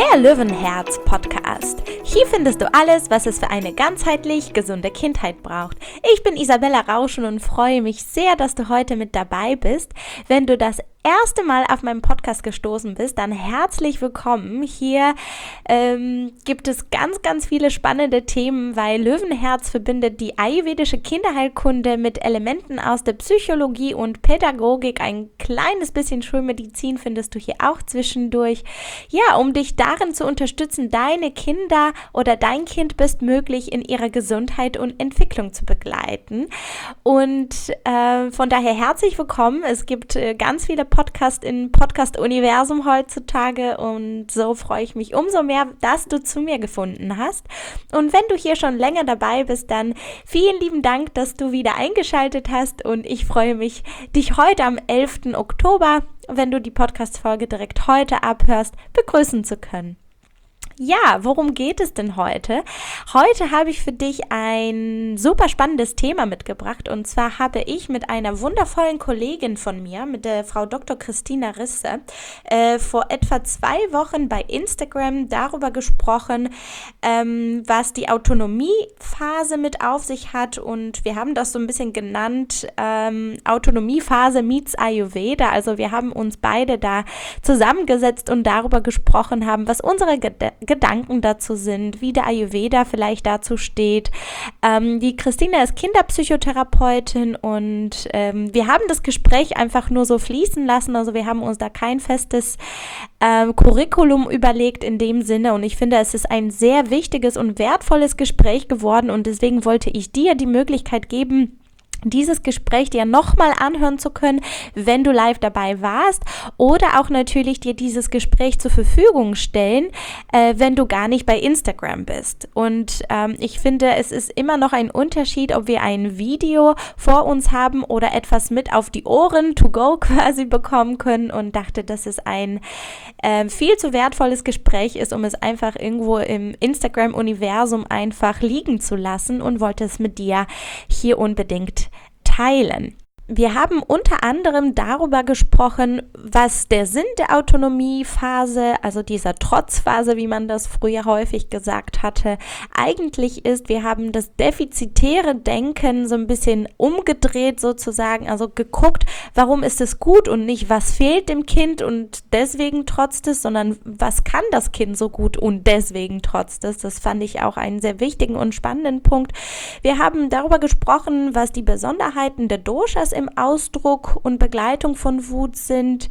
Der Löwenherz-Podcast. Hier findest du alles, was es für eine ganzheitlich gesunde Kindheit braucht. Ich bin Isabella Rauschen und freue mich sehr, dass du heute mit dabei bist. Wenn du das erste Mal auf meinem Podcast gestoßen bist, dann herzlich willkommen. Hier gibt es ganz viele spannende Themen, weil Löwenherz verbindet die ayurvedische Kinderheilkunde mit Elementen aus der Psychologie und Pädagogik. Ein kleines bisschen Schulmedizin findest du hier auch zwischendurch. Ja, um dich darin zu unterstützen, deine Kinder oder dein Kind bestmöglich in ihrer Gesundheit und Entwicklung zu begleiten. Und von daher herzlich willkommen. Es gibt ganz viele Podcast im Podcast-Universum heutzutage und so freue ich mich umso mehr, dass du zu mir gefunden hast. Und wenn du hier schon länger dabei bist, dann vielen lieben Dank, dass du wieder eingeschaltet hast und ich freue mich, dich heute am 11. Oktober, wenn du die Podcast-Folge direkt heute abhörst, begrüßen zu können. Ja, worum geht es denn heute? Heute habe ich für dich ein super spannendes Thema mitgebracht und zwar habe ich mit einer wundervollen Kollegin von mir, mit der Frau Dr. Christina Risse, vor etwa 2 Wochen bei Instagram darüber gesprochen, was die Autonomiephase mit auf sich hat und wir haben das so ein bisschen genannt, Autonomiephase meets Ayurveda, also wir haben uns beide da zusammengesetzt und darüber gesprochen haben, was unsere Gedanken dazu sind, wie der Ayurveda vielleicht dazu steht. Die Christina ist Kinderpsychotherapeutin und wir haben das Gespräch einfach nur so fließen lassen, also wir haben uns da kein festes Curriculum überlegt in dem Sinne und ich finde, es ist ein sehr wichtiges und wertvolles Gespräch geworden und deswegen wollte ich dir die Möglichkeit geben, dieses Gespräch dir nochmal anhören zu können, wenn du live dabei warst oder auch natürlich dir dieses Gespräch zur Verfügung stellen, wenn du gar nicht bei Instagram bist. Und ich finde, es ist immer noch ein Unterschied, ob wir ein Video vor uns haben oder etwas mit auf die Ohren to go quasi bekommen können und dachte, dass es ein viel zu wertvolles Gespräch ist, um es einfach irgendwo im Instagram-Universum einfach liegen zu lassen und wollte es mit dir hier unbedingt teilen. Wir haben unter anderem darüber gesprochen, was der Sinn der Autonomiephase, also dieser Trotzphase, wie man das früher häufig gesagt hatte, eigentlich ist. Wir haben das defizitäre Denken so ein bisschen umgedreht sozusagen, also geguckt, warum ist es gut und nicht, was fehlt dem Kind und deswegen trotzt es, sondern was kann das Kind so gut und deswegen trotzt es. Das fand ich auch einen sehr wichtigen und spannenden Punkt. Wir haben darüber gesprochen, was die Besonderheiten der Doshas im Ausdruck und Begleitung von Wut sind,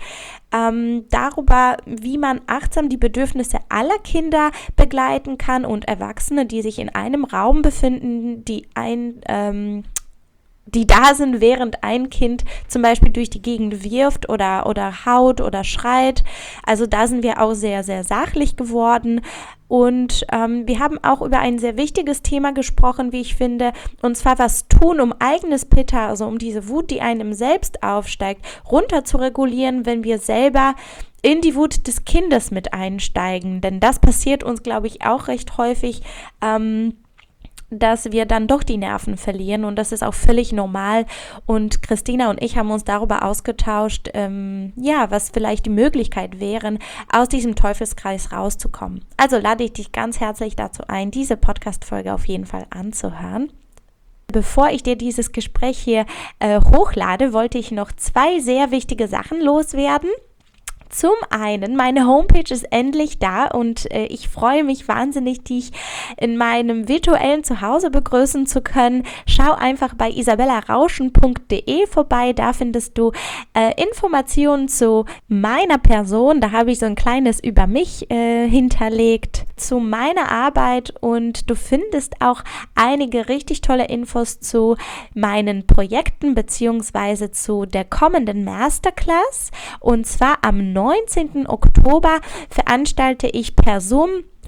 darüber, wie man achtsam die Bedürfnisse aller Kinder begleiten kann und Erwachsene, die sich in einem Raum befinden, die da sind, während ein Kind zum Beispiel durch die Gegend wirft oder haut oder schreit. Also da sind wir auch sehr, sehr sachlich geworden. Und wir haben auch über ein sehr wichtiges Thema gesprochen, wie ich finde, und zwar was tun, um eigenes Pitta, also um diese Wut, die einem selbst aufsteigt, runter zu regulieren, wenn wir selber in die Wut des Kindes mit einsteigen. Denn das passiert uns, glaube ich, auch recht häufig, dass wir dann doch die Nerven verlieren und das ist auch völlig normal und Christina und ich haben uns darüber ausgetauscht, was vielleicht die Möglichkeit wären, aus diesem Teufelskreis rauszukommen. Also lade ich dich ganz herzlich dazu ein, diese Podcast-Folge auf jeden Fall anzuhören. Bevor ich dir dieses Gespräch hier hochlade, wollte ich noch 2 sehr wichtige Sachen loswerden. Zum einen, meine Homepage ist endlich da und ich freue mich wahnsinnig, dich in meinem virtuellen Zuhause begrüßen zu können. Schau einfach bei isabellarauschen.de vorbei, da findest du Informationen zu meiner Person, da habe ich so ein kleines über mich hinterlegt, zu meiner Arbeit und du findest auch einige richtig tolle Infos zu meinen Projekten beziehungsweise zu der kommenden Masterclass und zwar am 19. Oktober veranstalte ich per Zoom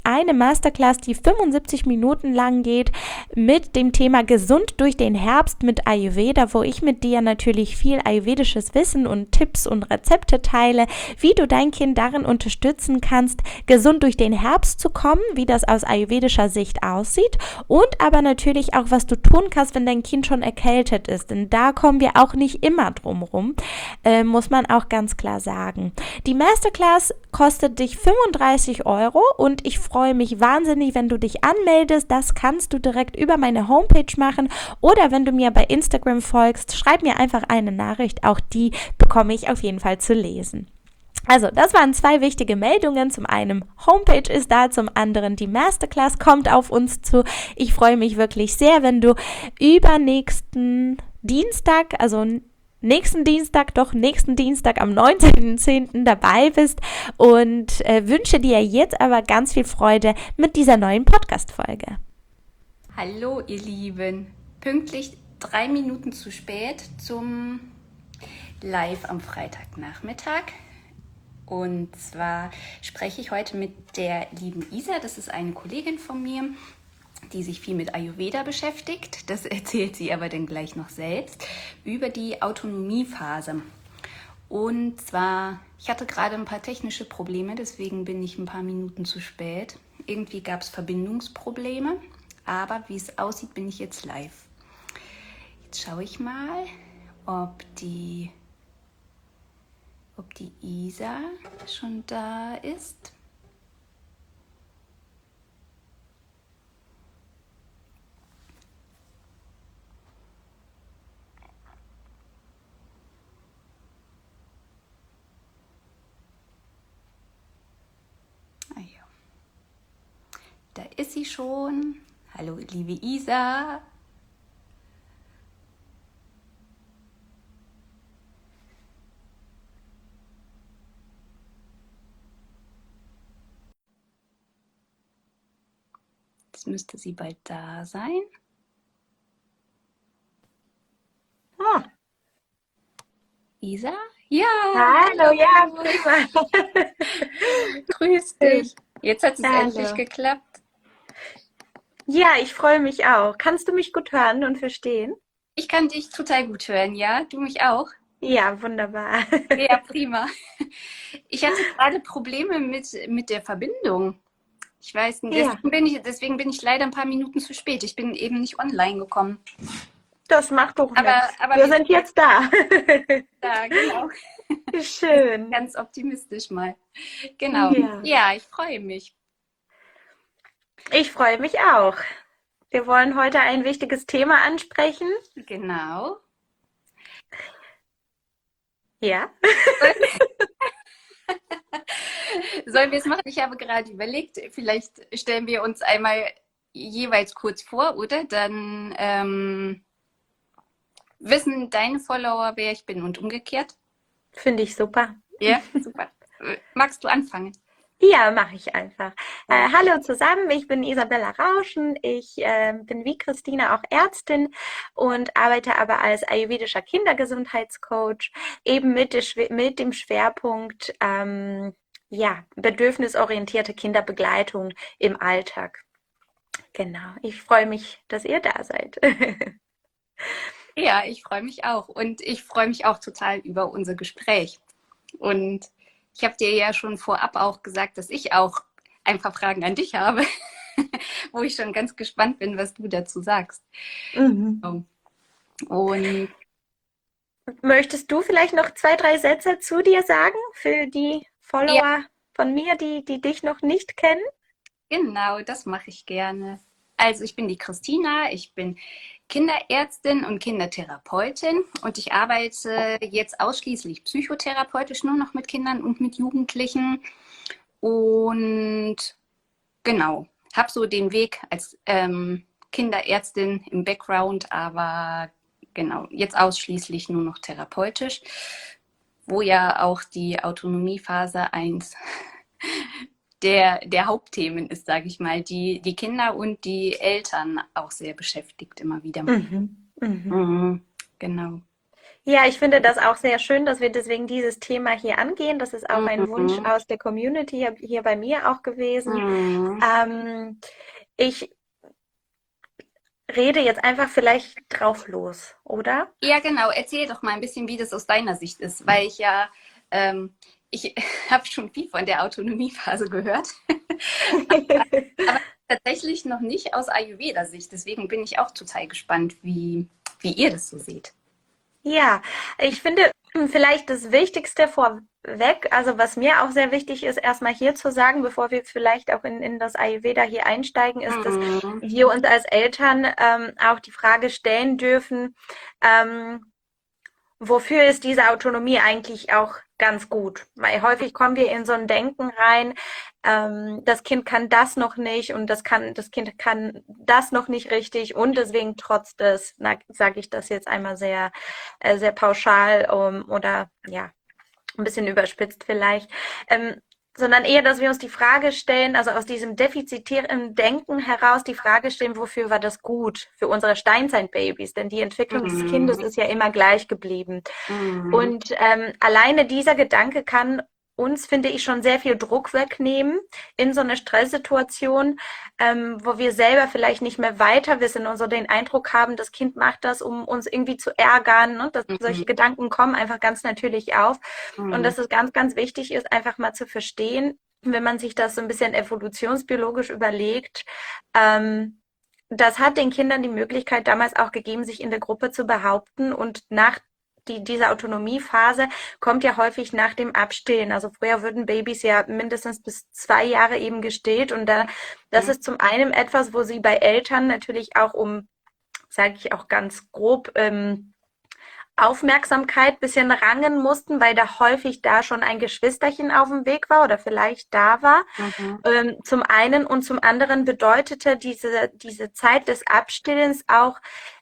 eine Masterclass, die 75 Minuten lang geht, mit dem Thema Gesund durch den Herbst mit Ayurveda, wo ich mit dir natürlich viel ayurvedisches Wissen und Tipps und Rezepte teile, wie du dein Kind darin unterstützen kannst, gesund durch den Herbst zu kommen, wie das aus ayurvedischer Sicht aussieht und aber natürlich auch, was du tun kannst, wenn dein Kind schon erkältet ist. Denn da kommen wir auch nicht immer drum rum, muss man auch ganz klar sagen. Die Masterclass kostet dich 35 € und ich freue mich wahnsinnig, wenn du dich anmeldest. Das kannst du direkt über meine Homepage machen oder wenn du mir bei Instagram folgst, schreib mir einfach eine Nachricht. Auch die bekomme ich auf jeden Fall zu lesen. Also, das waren 2 wichtige Meldungen. Zum einen Homepage ist da, zum anderen die Masterclass kommt auf uns zu. Ich freue mich wirklich sehr, wenn du übernächsten Dienstag, nächsten Dienstag am 19.10. dabei bist und wünsche dir jetzt aber ganz viel Freude mit dieser neuen Podcast-Folge. Hallo ihr Lieben, pünktlich 3 Minuten zu spät zum Live am Freitagnachmittag. Und zwar spreche ich heute mit der lieben Isa, das ist eine Kollegin von mir, die sich viel mit Ayurveda beschäftigt, das erzählt sie aber dann gleich noch selbst, über die Autonomiephase. Und zwar, ich hatte gerade ein paar technische Probleme, deswegen bin ich ein paar Minuten zu spät. Irgendwie gab es Verbindungsprobleme, aber wie es aussieht, bin ich jetzt live. Jetzt schaue ich mal, ob die Isa schon da ist. Ah ja. Da ist sie schon. Hallo, liebe Isa. Jetzt müsste sie bald da sein. Ah. Isa? Ja. Hallo, ja, prima. Grüß dich. Jetzt hat es endlich geklappt. Ja, ich freue mich auch. Kannst du mich gut hören und verstehen? Ich kann dich total gut hören, ja? Du mich auch? Ja, wunderbar. Ja, prima. Ich hatte gerade Probleme mit der Verbindung. Ich weiß nicht, Ja, deswegen bin ich leider ein paar Minuten zu spät. Ich bin eben nicht online gekommen. das macht doch Aber nichts. Wir wir sind jetzt da. da, genau. Schön. Ganz optimistisch mal. Genau. Ja, Ja, ich freue mich. ich freue mich auch. Wir wollen heute ein wichtiges Thema ansprechen. Genau. Ja. Sollen wir es machen? Ich habe gerade überlegt, vielleicht stellen wir uns einmal jeweils kurz vor, oder? Dann wissen deine Follower, wer ich bin und umgekehrt. Finde ich super. Ja, super. Magst du anfangen? Ja, mache ich einfach. Hallo zusammen, ich bin Isabella Rauschen. Ich bin wie Christina auch Ärztin und arbeite aber als ayurvedischer Kindergesundheitscoach, eben mit dem Schwerpunkt bedürfnisorientierte Kinderbegleitung im Alltag. Genau, ich freue mich, dass ihr da seid. Ja, ich freue mich auch. Und ich freue mich auch total über unser Gespräch. Und ich habe dir ja schon vorab auch gesagt, dass ich auch ein paar Fragen an dich habe, wo ich schon ganz gespannt bin, was du dazu sagst. Mhm. Und Möchtest du vielleicht noch 2, 3 Sätze zu dir sagen für die ja, Follower von mir, die dich noch nicht kennen? genau, das mache ich gerne. Also ich bin die Christina, ich bin Kinderärztin und Kindertherapeutin und ich arbeite jetzt ausschließlich psychotherapeutisch nur noch mit Kindern und mit Jugendlichen und genau, habe so den Weg als Kinderärztin im Background, aber genau, jetzt ausschließlich nur noch therapeutisch, wo ja auch die Autonomiephase eins der Hauptthemen ist, sage ich mal, die Kinder und die Eltern auch sehr beschäftigt immer wieder. Mhm. Mhm. Mhm, genau. Ja, ich finde das auch sehr schön, dass wir deswegen dieses Thema hier angehen. Das ist auch ein Wunsch Mhm. aus der Community hier bei mir auch gewesen. Mhm. Ähm, ich rede jetzt einfach vielleicht drauf los, oder? Ja, genau. Erzähl doch mal ein bisschen, wie das aus deiner Sicht ist, weil ich habe schon viel von der Autonomiephase gehört, aber tatsächlich noch nicht aus Ayurveda-Sicht. Deswegen bin ich auch total gespannt, wie ihr das so seht. Ja, ich finde vielleicht das Wichtigste vorweg, also was mir auch sehr wichtig ist, erstmal hier zu sagen, bevor wir vielleicht auch in das Ayurveda hier einsteigen, ist, dass Mhm. wir uns als Eltern auch die Frage stellen dürfen, ähm, wofür ist diese Autonomie eigentlich auch ganz gut? Weil häufig kommen wir in so ein Denken rein, das Kind kann das noch nicht und das Kind kann das noch nicht richtig und deswegen trotz des, sage ich das jetzt einmal sehr pauschal oder ja, ein bisschen überspitzt vielleicht, ähm, sondern eher, dass wir uns die Frage stellen, also aus diesem defizitären Denken heraus die Frage stellen, wofür war das gut für unsere Steinzeitbabys? Denn die Entwicklung des Kindes Mhm. ist ja immer gleich geblieben. Mhm. Und alleine dieser Gedanke kann uns, finde ich, schon sehr viel Druck wegnehmen in so einer Stresssituation, wo wir selber vielleicht nicht mehr weiter wissen und so den Eindruck haben, das Kind macht das, um uns irgendwie zu ärgern. Ne? Solche Mhm. Gedanken kommen einfach ganz natürlich auf. Und Mhm. dass es ganz, ganz wichtig ist, einfach mal zu verstehen, wenn man sich das so ein bisschen evolutionsbiologisch überlegt, das hat den Kindern die Möglichkeit damals auch gegeben, sich in der Gruppe zu behaupten und diese Autonomiephase kommt ja häufig nach dem Abstillen. Also früher würden Babys ja mindestens bis 2 Jahre eben gestillt und das ist zum einen etwas, wo sie bei Eltern natürlich auch sage ich auch ganz grob, Aufmerksamkeit bisschen rangen mussten, weil da häufig da schon ein Geschwisterchen auf dem Weg war oder vielleicht da war. Mhm. Zum einen und zum anderen bedeutete diese Zeit des Abstillens auch,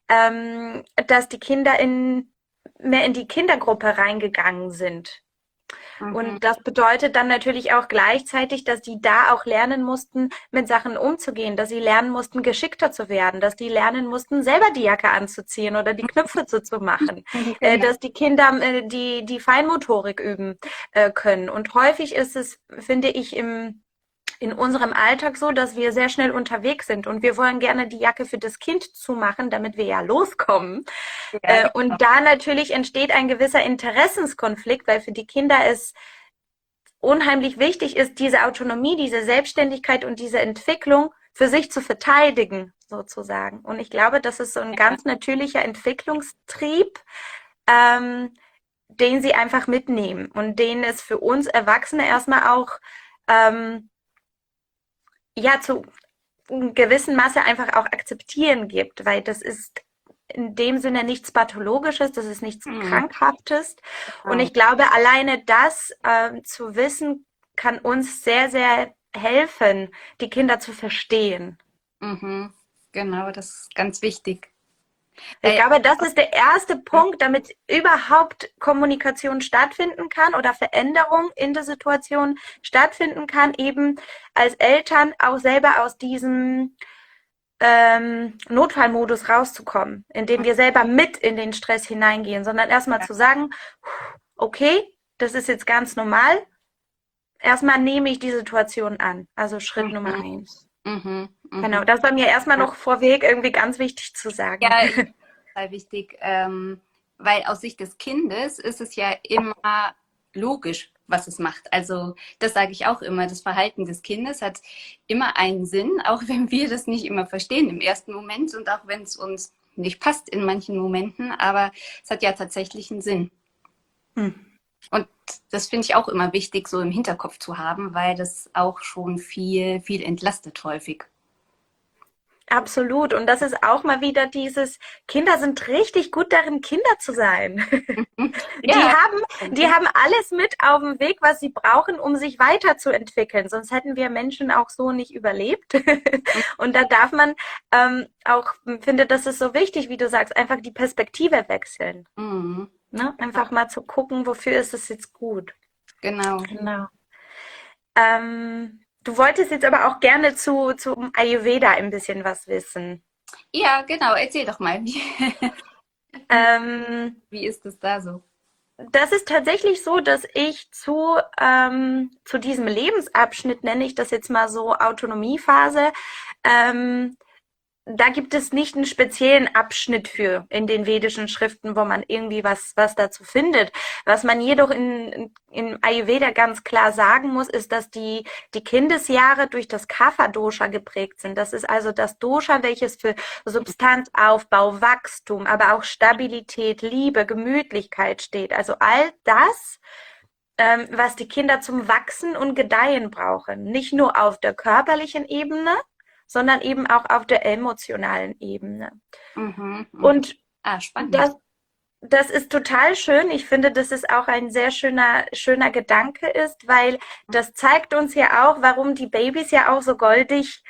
dass die Kinder mehr in die Kindergruppe reingegangen sind. Mhm. Und das bedeutet dann natürlich auch gleichzeitig, dass die da auch lernen mussten, mit Sachen umzugehen, dass sie lernen mussten, geschickter zu werden, dass die lernen mussten, selber die Jacke anzuziehen oder die Knöpfe zuzumachen, Mhm. Genau. dass die Kinder die Feinmotorik üben können. Und häufig ist es, finde ich, in unserem Alltag so, dass wir sehr schnell unterwegs sind und wir wollen gerne die Jacke für das Kind zumachen, damit wir ja loskommen. Ja, genau. Und da natürlich entsteht ein gewisser Interessenskonflikt, weil für die Kinder es unheimlich wichtig ist, diese Autonomie, diese Selbstständigkeit und diese Entwicklung für sich zu verteidigen, sozusagen. Und ich glaube, das ist so ein Ja. ganz natürlicher Entwicklungstrieb, ähm, den sie einfach mitnehmen und den es für uns Erwachsene erstmal auch ähm, ja zu einem gewissen Maße einfach auch akzeptieren gibt, weil das ist in dem Sinne nichts Pathologisches, das ist nichts Mhm. Krankhaftes. Und Genau. ich glaube, alleine das zu wissen, kann uns sehr, sehr helfen, die Kinder zu verstehen. Mhm. Genau, das ist ganz wichtig. Ich Weil, glaube, das ist der erste Punkt, damit überhaupt Kommunikation stattfinden kann oder Veränderung in der Situation stattfinden kann, eben als Eltern auch selber aus diesem Notfallmodus rauszukommen, indem wir selber mit in den Stress hineingehen, sondern erstmal zu sagen, okay, das ist jetzt ganz normal. Erstmal nehme ich die Situation an. Also Schritt Nummer mhm. 1. Mhm. Genau, Mhm. das war mir erstmal Ja, noch vorweg irgendwie ganz wichtig zu sagen. ja, ich total wichtig, weil aus Sicht des Kindes ist es ja immer logisch, was es macht. Also das sage ich auch immer, das Verhalten des Kindes hat immer einen Sinn, auch wenn wir das nicht immer verstehen im ersten Moment und auch wenn es uns nicht passt in manchen Momenten, aber es hat ja tatsächlich einen Sinn. Hm. Und das finde ich auch immer wichtig, so im Hinterkopf zu haben, weil das auch schon viel entlastet häufig. Absolut. Und das ist auch mal wieder Kinder sind richtig gut darin, Kinder zu sein. Die Ja, haben, die haben alles mit auf dem Weg, was sie brauchen, um sich weiterzuentwickeln. Sonst hätten wir Menschen auch so nicht überlebt. Und da darf man auch, finde, das ist so wichtig, wie du sagst, einfach die Perspektive wechseln. mhm. Ne? Einfach mal zu gucken, wofür ist es jetzt gut. Genau. Genau. Du wolltest jetzt aber auch gerne zum Ayurveda ein bisschen was wissen. Ja, genau. Erzähl doch mal. Wie ist es da so? Das ist tatsächlich so, dass ich zu diesem Lebensabschnitt, nenne ich das jetzt mal so, Autonomiephase, ähm, da gibt es nicht einen speziellen Abschnitt für in den vedischen Schriften, wo man irgendwie was dazu findet. Was man jedoch in Ayurveda ganz klar sagen muss, ist, dass die Kindesjahre durch das Kapha-Dosha geprägt sind. Das ist also das Dosha, welches für Substanzaufbau, Wachstum, aber auch Stabilität, Liebe, Gemütlichkeit steht. Also all das, was die Kinder zum Wachsen und Gedeihen brauchen. Nicht nur auf der körperlichen Ebene, sondern eben auch auf der emotionalen Ebene. Mhm, mhm. Und Spannend. das ist total schön. Ich finde, dass es auch ein sehr schöner Gedanke ist, weil das zeigt uns ja auch, warum die Babys ja auch so goldig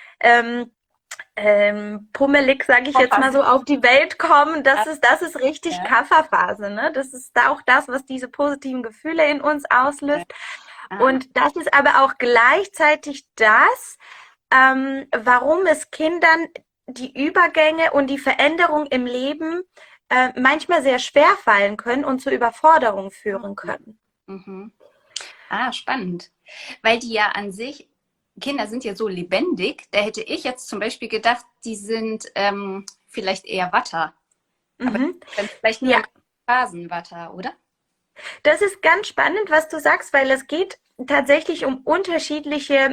pummelig, sage ich jetzt mal so, auf die Welt kommen. Das ist richtig Ja. Kapha-Phase, ne? Das ist auch das, was diese positiven Gefühle in uns auslöst. Ah, Und das ist aber auch gleichzeitig das, warum es Kindern die Übergänge und die Veränderung im Leben manchmal sehr schwer fallen können und zur Überforderung führen können. mhm. Spannend. Weil die ja an sich, Kinder sind ja so lebendig, da hätte ich jetzt zum Beispiel gedacht, die sind vielleicht eher Watter. Aber Mhm. dann vielleicht nur Ja, in Phasen Watter, oder? das ist ganz spannend, was du sagst, weil es geht tatsächlich um unterschiedliche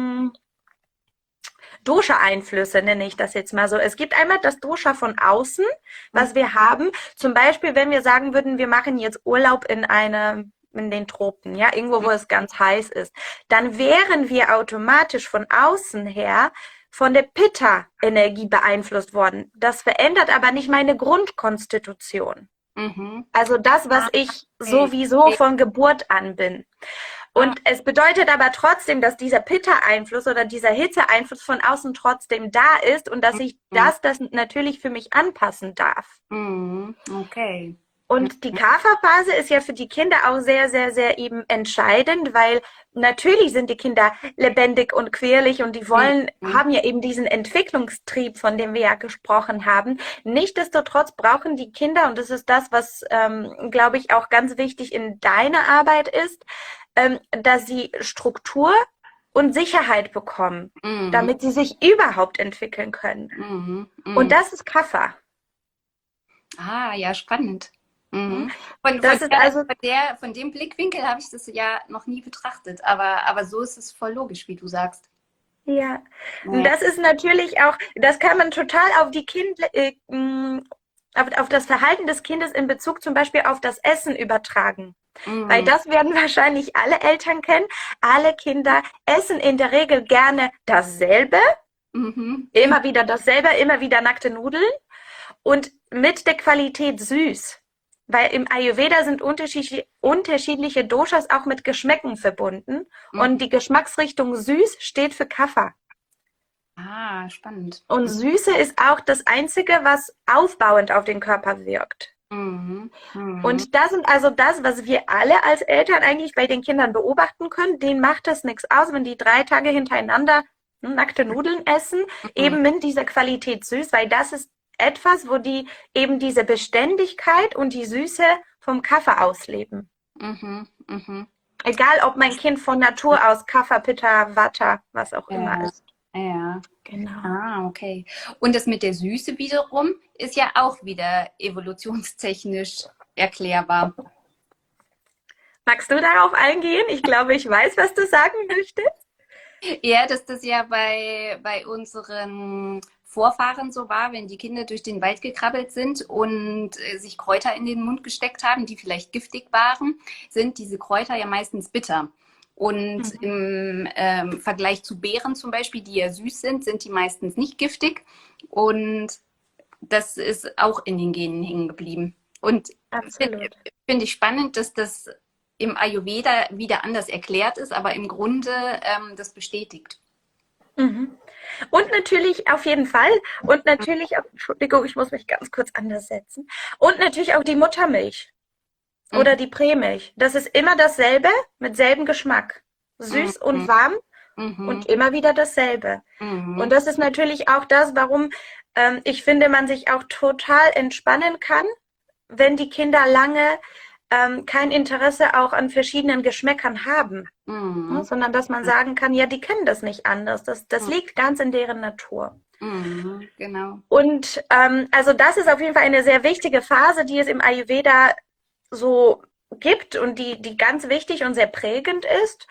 Dosha-Einflüsse, nenne ich das jetzt mal so. Es gibt einmal das Dosha von außen, Mhm. was wir haben. Zum Beispiel, wenn wir sagen würden, wir machen jetzt Urlaub in den Tropen, ja, irgendwo, wo es ganz heiß ist, dann wären wir automatisch von außen her von der Pitta-Energie beeinflusst worden. Das verändert aber nicht meine Grundkonstitution. Mhm. Also das, was ich Okay. sowieso von Geburt an bin. Ah, Und es bedeutet aber trotzdem, dass dieser Pitta-Einfluss oder dieser Hitze-Einfluss von außen trotzdem da ist und dass ich mhm. das natürlich für mich anpassen darf. Mhm. Okay. Und die Kapha-Phase ist ja für die Kinder auch sehr, sehr, sehr eben entscheidend, weil natürlich sind die Kinder lebendig und quirlig und die Mhm. haben ja eben diesen Entwicklungstrieb, von dem wir ja gesprochen haben. Nichtsdestotrotz brauchen die Kinder, und das ist das, was, glaube ich, auch ganz wichtig in deiner Arbeit ist, dass sie Struktur und Sicherheit bekommen, Mhm. damit sie sich überhaupt entwickeln können. Mhm. Und Mhm. das ist Kapha. Ja, spannend. Mhm. Mhm. Das ist also Von dem Blickwinkel habe ich das ja noch nie betrachtet, aber so ist es voll logisch, wie du sagst. ja, Ja. das ist natürlich auch, das kann man total auf die auf das Verhalten des Kindes in Bezug zum Beispiel auf das Essen übertragen. Weil Mhm. das werden wahrscheinlich alle Eltern kennen. Alle Kinder essen in der Regel gerne dasselbe, Mhm. immer wieder nackte Nudeln und mit der Qualität süß. Weil im Ayurveda sind unterschiedliche Doshas auch mit Geschmäcken verbunden und Mhm. die Geschmacksrichtung süß steht für Kapha. Spannend. Und Süße ist auch das Einzige, was aufbauend auf den Körper wirkt. Mhm. Mhm. Und das sind also das, was wir alle als Eltern eigentlich bei den Kindern beobachten können. Denen macht das nichts aus, wenn die 3 Tage hintereinander nackte Nudeln essen, Mhm. eben mit dieser Qualität süß, weil das ist etwas, wo die eben diese Beständigkeit und die Süße vom Kaffee ausleben. Mhm. Mhm. Egal, ob mein Kind von Natur aus Kapha, Pitta, Vata, was auch immer Ja, ist. ja. Genau. Okay. Und das mit der Süße wiederum ist ja auch wieder evolutionstechnisch erklärbar. Magst du darauf eingehen? Ich glaube, ich weiß, was du sagen möchtest. Ja, dass das ja bei unseren Vorfahren so war, wenn die Kinder durch den Wald gekrabbelt sind und sich Kräuter in den Mund gesteckt haben, die vielleicht giftig waren, sind diese Kräuter ja meistens bitter. Und Mhm. im Vergleich zu Beeren zum Beispiel, die ja süß sind die meistens nicht giftig. Und das ist auch in den Genen hängen geblieben. Und Absolut. finde ich spannend, dass das im Ayurveda wieder anders erklärt ist, aber im Grunde das bestätigt. Mhm. Und natürlich auf jeden Fall. Und natürlich auch, Entschuldigung, ich muss mich ganz kurz anders setzen. Und natürlich auch die Muttermilch oder Mhm. die Prämilch. Das ist immer dasselbe mit selben Geschmack. Süß und Mhm. warm Mhm. und immer wieder dasselbe. Und Mhm. das ist natürlich auch das, warum ich finde, man sich auch total entspannen kann, wenn die Kinder lange kein Interesse auch an verschiedenen Geschmäckern haben, ne? Sondern dass man sagen kann, ja, die kennen das nicht anders. Das liegt ganz in deren Natur. Genau. Und also das ist auf jeden Fall eine sehr wichtige Phase, die es im Ayurveda so gibt und die ganz wichtig und sehr prägend ist.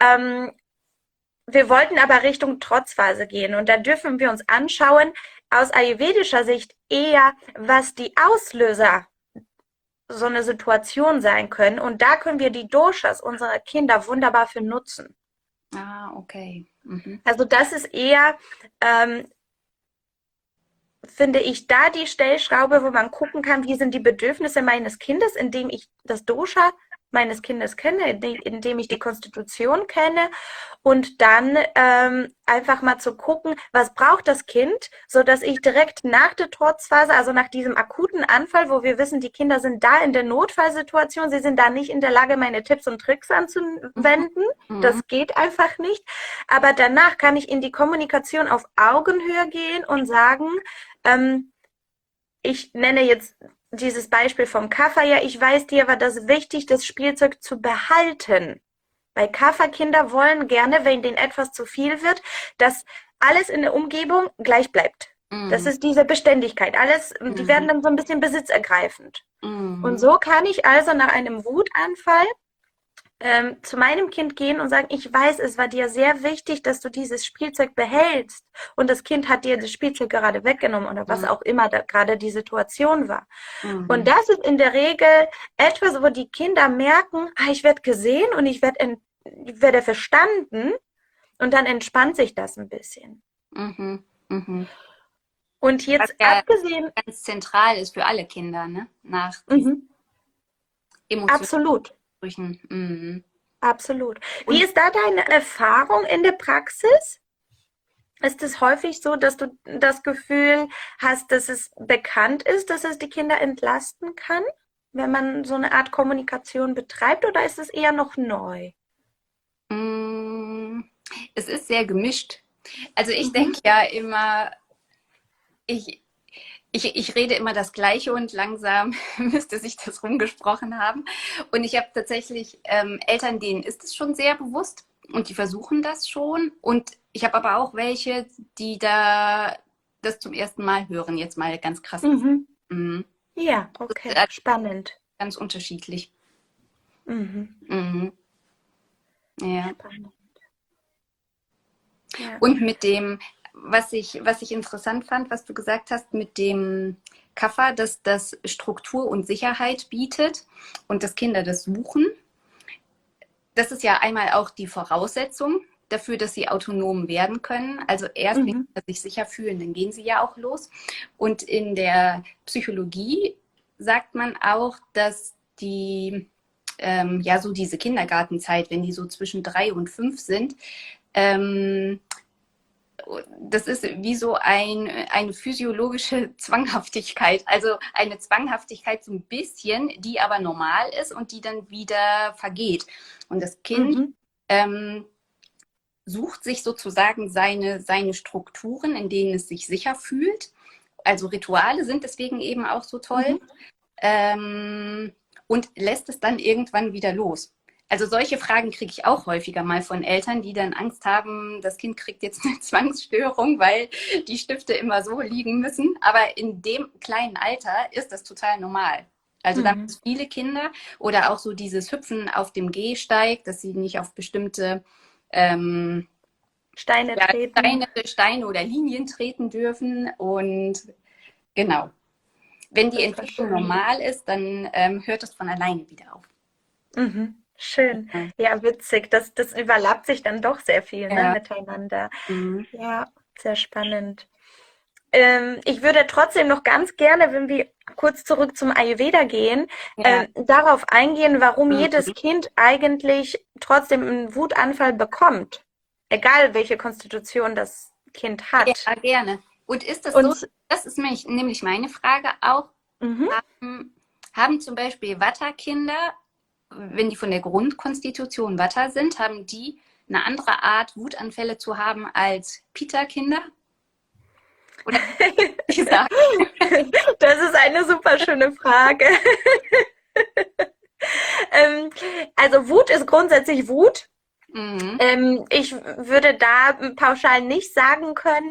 Wir wollten aber Richtung Trotzphase gehen und da dürfen wir uns anschauen, aus ayurvedischer Sicht eher, was die Auslöser so eine Situation sein können. Und da können wir die Doshas unserer Kinder wunderbar für nutzen. Ah, okay. Also das ist eher, finde ich, da die Stellschraube, wo man gucken kann, wie sind die Bedürfnisse meines Kindes, indem ich das Dosha meines Kindes kenne, indem ich die Konstitution kenne und dann einfach mal zu gucken, was braucht das Kind, sodass ich direkt nach der Trotzphase, also nach diesem akuten Anfall, wo wir wissen, die Kinder sind da in der Notfallsituation, sie sind da nicht in der Lage, meine Tipps und Tricks anzuwenden, das geht einfach nicht, aber danach kann ich in die Kommunikation auf Augenhöhe gehen und sagen, ich nenne jetzt dieses Beispiel vom Kaffer, ja, ich weiß, dir war das wichtig, das Spielzeug zu behalten. Weil Kafferkinder wollen gerne, wenn denen etwas zu viel wird, dass alles in der Umgebung gleich bleibt. Das ist diese Beständigkeit. Alles, die werden dann so ein bisschen besitzergreifend. Und so kann ich also nach einem Wutanfall zu meinem Kind gehen und sagen, ich weiß, es war dir sehr wichtig, dass du dieses Spielzeug behältst und das Kind hat dir das Spielzeug gerade weggenommen oder was auch immer da gerade die Situation war. Und das ist in der Regel etwas, wo die Kinder merken, ich werde gesehen und ich werde verstanden und dann entspannt sich das ein bisschen. Und jetzt was ja abgesehen... ganz zentral ist für alle Kinder, ne? Nach Emotionen. Absolut. Absolut. Wie ist da deine Erfahrung in der Praxis? Ist es häufig so, dass du das Gefühl hast, dass es bekannt ist, dass es die Kinder entlasten kann, wenn man so eine Art Kommunikation betreibt, oder ist es eher noch neu? Es ist sehr gemischt. Also ich denke ja immer, ich rede immer das Gleiche und langsam müsste sich das rumgesprochen haben. Und ich habe tatsächlich Eltern, denen ist es schon sehr bewusst und die versuchen das schon. Und ich habe aber auch welche, die da das zum ersten Mal hören, jetzt mal ganz krass. Ja, okay, spannend. Ganz unterschiedlich. Ja. Spannend. Ja. Und mit dem, was ich interessant fand, was du gesagt hast, mit dem Kaffer, dass das Struktur und Sicherheit bietet und dass Kinder das suchen. Das ist ja einmal auch die Voraussetzung dafür, dass sie autonom werden können. Also erst, wenn sie sich sicher fühlen, dann gehen sie ja auch los. Und in der Psychologie sagt man auch, dass die, so diese Kindergartenzeit, wenn die so zwischen 3 und 5 sind, das ist wie so eine physiologische Zwanghaftigkeit, also eine Zwanghaftigkeit so ein bisschen, die aber normal ist und die dann wieder vergeht. Und das Kind sucht sich sozusagen seine Strukturen, in denen es sich sicher fühlt. Also Rituale sind deswegen eben auch so toll und lässt es dann irgendwann wieder los. Also solche Fragen kriege ich auch häufiger mal von Eltern, die dann Angst haben, das Kind kriegt jetzt eine Zwangsstörung, weil die Stifte immer so liegen müssen. Aber in dem kleinen Alter ist das total normal. Also da haben es viele Kinder oder auch so dieses Hüpfen auf dem Gehsteig, dass sie nicht auf bestimmte Steine treten. Steine oder Linien treten dürfen. Und genau, wenn die Entwicklung normal ist, dann hört das von alleine wieder auf. Schön. Ja, witzig. Das überlappt sich dann doch sehr viel miteinander. Ja, sehr spannend. Ich würde trotzdem noch ganz gerne, wenn wir kurz zurück zum Ayurveda gehen, darauf eingehen, warum jedes Kind eigentlich trotzdem einen Wutanfall bekommt. Egal, welche Konstitution das Kind hat. Ja, gerne. Und ist das so, das ist nämlich meine Frage auch, haben zum Beispiel Vata-Kinder, wenn die von der Grundkonstitution Vata sind, haben die eine andere Art, Wutanfälle zu haben als Pitta-Kinder? Oder Das ist eine super schöne schöne Frage. Also Wut ist grundsätzlich Wut. Ich würde da pauschal nicht sagen können,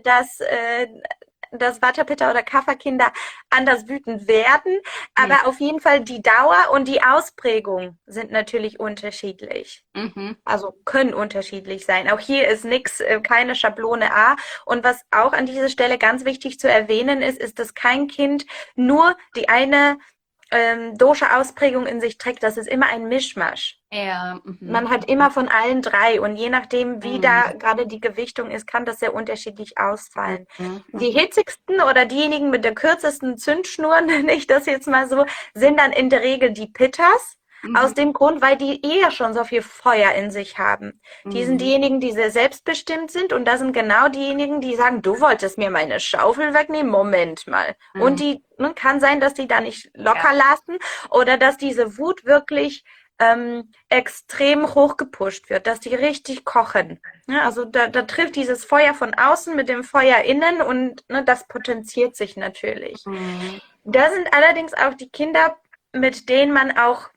dass Vata, Pitta oder Kapha-Kinder anders wütend werden, aber auf jeden Fall die Dauer und die Ausprägung sind natürlich unterschiedlich. Also können unterschiedlich sein. Auch hier ist keine Schablone A. Und was auch an dieser Stelle ganz wichtig zu erwähnen ist, dass kein Kind nur die eine Dosha-Ausprägung in sich trägt. Das ist immer ein Mischmasch. Ja. Man hat immer von allen drei und je nachdem, wie da gerade die Gewichtung ist, kann das sehr unterschiedlich ausfallen. Die hitzigsten oder diejenigen mit der kürzesten Zündschnur, nenne ich das jetzt mal so, sind dann in der Regel die Pittas. Aus dem Grund, weil die eher schon so viel Feuer in sich haben. Die sind diejenigen, die sehr selbstbestimmt sind und das sind genau diejenigen, die sagen, du wolltest mir meine Schaufel wegnehmen, Moment mal. Und die kann sein, dass die da nicht locker lassen oder dass diese Wut wirklich extrem hochgepusht wird, dass die richtig kochen. Ja, also da trifft dieses Feuer von außen mit dem Feuer innen und das potenziert sich natürlich. Da sind allerdings auch die Kinder, mit denen man auch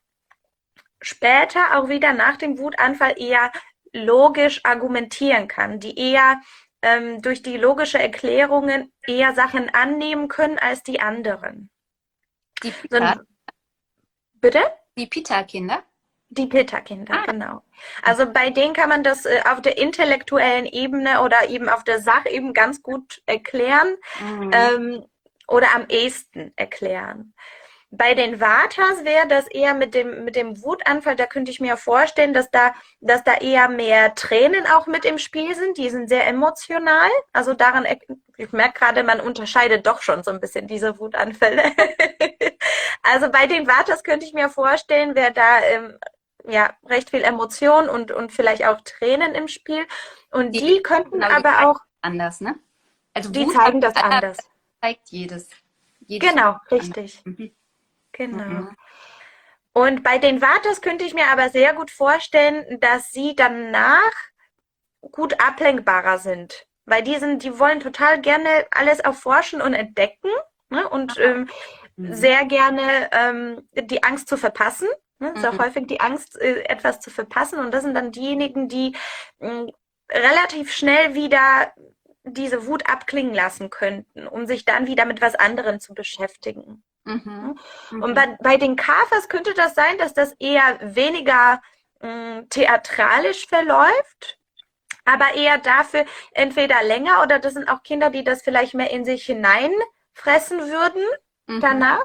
später auch wieder nach dem Wutanfall eher logisch argumentieren kann, die eher durch die logische Erklärungen eher Sachen annehmen können als die anderen. Die Pitta? Bitte? Die Pitta-Kinder? Die Pitta-Kinder, genau. Also bei denen kann man das auf der intellektuellen Ebene oder eben auf der Sachebene ganz gut erklären oder am ehesten erklären. Bei den Vatas wäre das eher mit dem Wutanfall, da könnte ich mir vorstellen, dass da eher mehr Tränen auch mit im Spiel sind. Die sind sehr emotional. Also daran, ich merke gerade, man unterscheidet doch schon so ein bisschen diese Wutanfälle. Also bei den Vatas könnte ich mir vorstellen, wäre da recht viel Emotion und vielleicht auch Tränen im Spiel. Und die könnten aber auch anders, ne? Also die Wut zeigen das anders. Zeigt jedes genau, richtig. Genau. Und bei den Vatas könnte ich mir aber sehr gut vorstellen, dass sie danach gut ablenkbarer sind. Weil die wollen total gerne alles erforschen und entdecken, ne? Und sehr gerne die Angst zu verpassen. Ne? Ist auch häufig die Angst, etwas zu verpassen. Und das sind dann diejenigen, die relativ schnell wieder diese Wut abklingen lassen könnten, um sich dann wieder mit was anderem zu beschäftigen. Und bei den Kaphas könnte das sein, dass das eher weniger theatralisch verläuft, aber eher dafür entweder länger oder das sind auch Kinder, die das vielleicht mehr in sich hineinfressen würden danach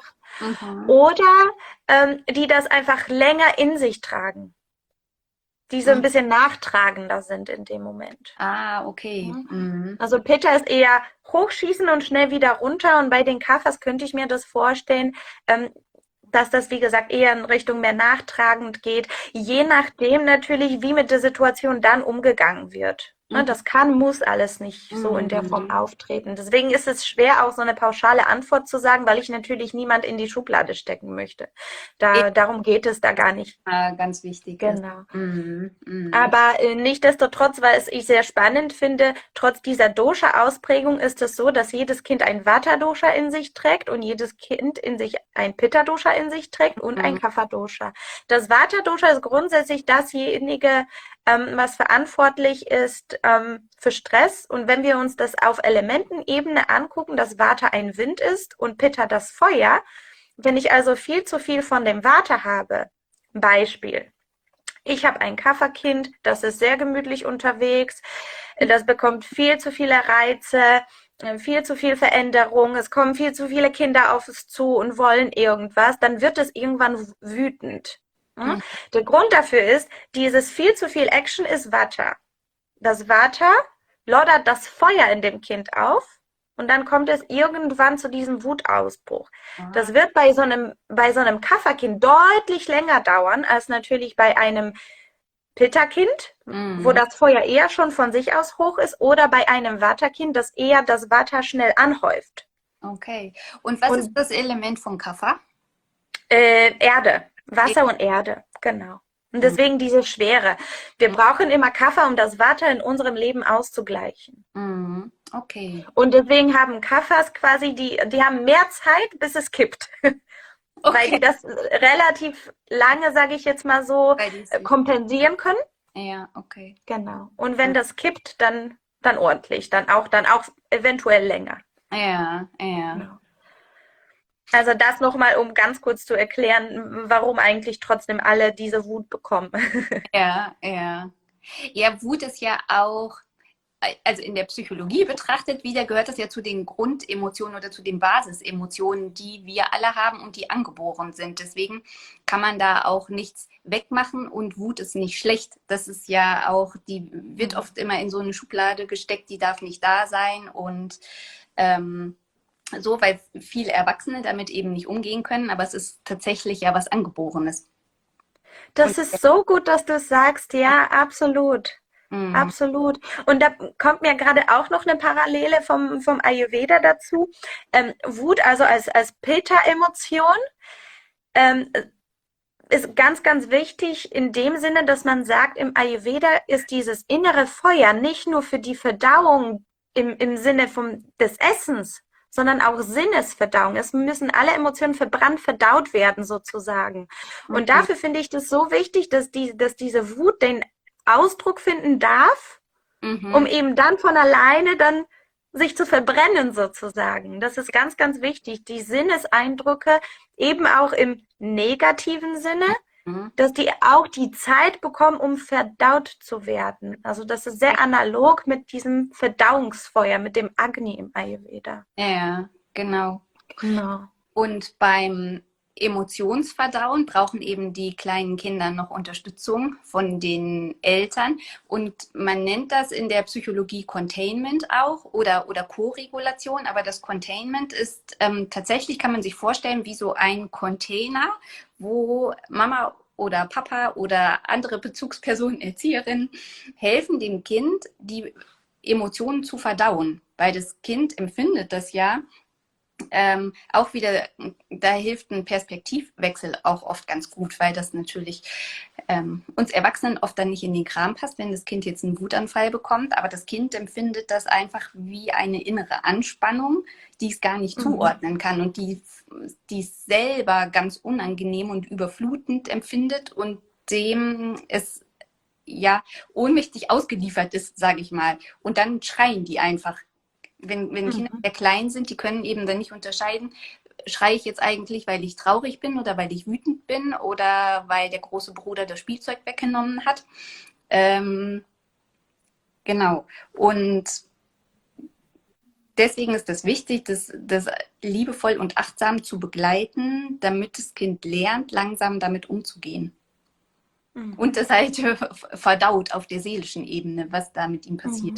oder die das einfach länger in sich tragen. Die so ein bisschen nachtragender sind in dem Moment. Ah, okay. Also Pitta ist eher hochschießen und schnell wieder runter und bei den Kaphas könnte ich mir das vorstellen, dass das, wie gesagt, eher in Richtung mehr nachtragend geht, je nachdem natürlich, wie mit der Situation dann umgegangen wird. Das muss alles nicht so in der Form auftreten. Deswegen ist es schwer, auch so eine pauschale Antwort zu sagen, weil ich natürlich niemand in die Schublade stecken möchte. Darum geht es da gar nicht. Ganz wichtig. Genau. Aber nichtsdestotrotz, weil ich sehr spannend finde, trotz dieser Dosha-Ausprägung ist es so, dass jedes Kind ein Vata-Dosha in sich trägt und jedes Kind in sich ein Pitta-Dosha in sich trägt und ein Kapha-Dosha. Das Vata-Dosha ist grundsätzlich dasjenige, was verantwortlich ist für Stress. Und wenn wir uns das auf Elementenebene angucken, dass Vata ein Wind ist und Pitta das Feuer, wenn ich also viel zu viel von dem Vata habe, Beispiel, ich habe ein Kapha-Kind, das ist sehr gemütlich unterwegs, das bekommt viel zu viele Reize, viel zu viel Veränderung, es kommen viel zu viele Kinder auf es zu und wollen irgendwas, dann wird es irgendwann wütend. Der Grund dafür ist, dieses viel zu viel Action ist Vata. Das Vata loddert das Feuer in dem Kind auf und dann kommt es irgendwann zu diesem Wutausbruch. Das wird bei so einem Kapha-Kind deutlich länger dauern als natürlich bei einem Pitta-Kind, wo das Feuer eher schon von sich aus hoch ist, oder bei einem Vata-Kind, das eher das Vata schnell anhäuft. Okay. Und was ist das Element von Kapha? Erde. Wasser und Erde, genau. Und deswegen diese Schwere. Wir brauchen immer Kapha, um das Vata in unserem Leben auszugleichen. Okay. Und deswegen haben Kaffers quasi, die haben mehr Zeit, bis es kippt. Weil Okay. die das relativ lange, sage ich jetzt mal so, Bei dir süß. kompensieren können. Ja, okay. Genau. Und wenn das kippt, dann ordentlich. Dann auch eventuell länger. Ja, ja. Genau. Also das nochmal, um ganz kurz zu erklären, warum eigentlich trotzdem alle diese Wut bekommen. Ja, ja. Ja, Wut ist ja auch, also in der Psychologie betrachtet wieder, gehört das ja zu den Grundemotionen oder zu den Basisemotionen, die wir alle haben und die angeboren sind. Deswegen kann man da auch nichts wegmachen und Wut ist nicht schlecht. Das ist ja auch, die wird oft immer in so eine Schublade gesteckt, die darf nicht da sein und so, weil viele Erwachsene damit eben nicht umgehen können, aber es ist tatsächlich ja was Angeborenes. Und Das ist so gut, dass du es sagst. Ja, absolut. mm, Absolut. Und da kommt mir gerade auch noch eine Parallele vom Ayurveda dazu. Wut, also als Pitta-Emotion, ähm, ist ganz, ganz wichtig in dem Sinne, dass man sagt, im Ayurveda ist dieses innere Feuer nicht nur für die Verdauung im Sinne des Essens, sondern auch Sinnesverdauung. Es müssen alle Emotionen verbrannt, verdaut werden sozusagen. Und okay. dafür finde ich das so wichtig, dass diese Wut den Ausdruck finden darf, um Mhm. eben dann von alleine dann sich zu verbrennen sozusagen. Das ist ganz, ganz wichtig. Die Sinneseindrücke eben auch im negativen Sinne, Mhm. dass die auch die Zeit bekommen, um verdaut zu werden. Also das ist sehr analog mit diesem Verdauungsfeuer, mit dem Agni im Ayurveda. Ja, genau. Genau. Und beim Emotionsverdauen brauchen eben die kleinen Kinder noch Unterstützung von den Eltern. Und man nennt das in der Psychologie Containment auch oder Co-Regulation. Aber das Containment ist tatsächlich, kann man sich vorstellen, wie so ein Container, wo Mama oder Papa oder andere Bezugspersonen, Erzieherinnen helfen dem Kind, die Emotionen zu verdauen. Weil das Kind empfindet das ja auch wieder, da hilft ein Perspektivwechsel auch oft ganz gut, weil das natürlich uns Erwachsenen oft dann nicht in den Kram passt, wenn das Kind jetzt einen Wutanfall bekommt, aber das Kind empfindet das einfach wie eine innere Anspannung, die es gar nicht Mhm. zuordnen kann und die es selber ganz unangenehm und überflutend empfindet und dem es ja ohnmächtig ausgeliefert ist, sage ich mal. Und dann schreien die einfach wenn Kinder Mhm. sehr klein sind, die können eben dann nicht unterscheiden, schreie ich jetzt eigentlich, weil ich traurig bin oder weil ich wütend bin oder weil der große Bruder das Spielzeug weggenommen hat. Ähm, genau. Und deswegen ist es wichtig, das liebevoll und achtsam zu begleiten, damit das Kind lernt, langsam damit umzugehen. Und Mhm. das halt verdaut auf der seelischen Ebene, was da mit ihm passiert. Mhm.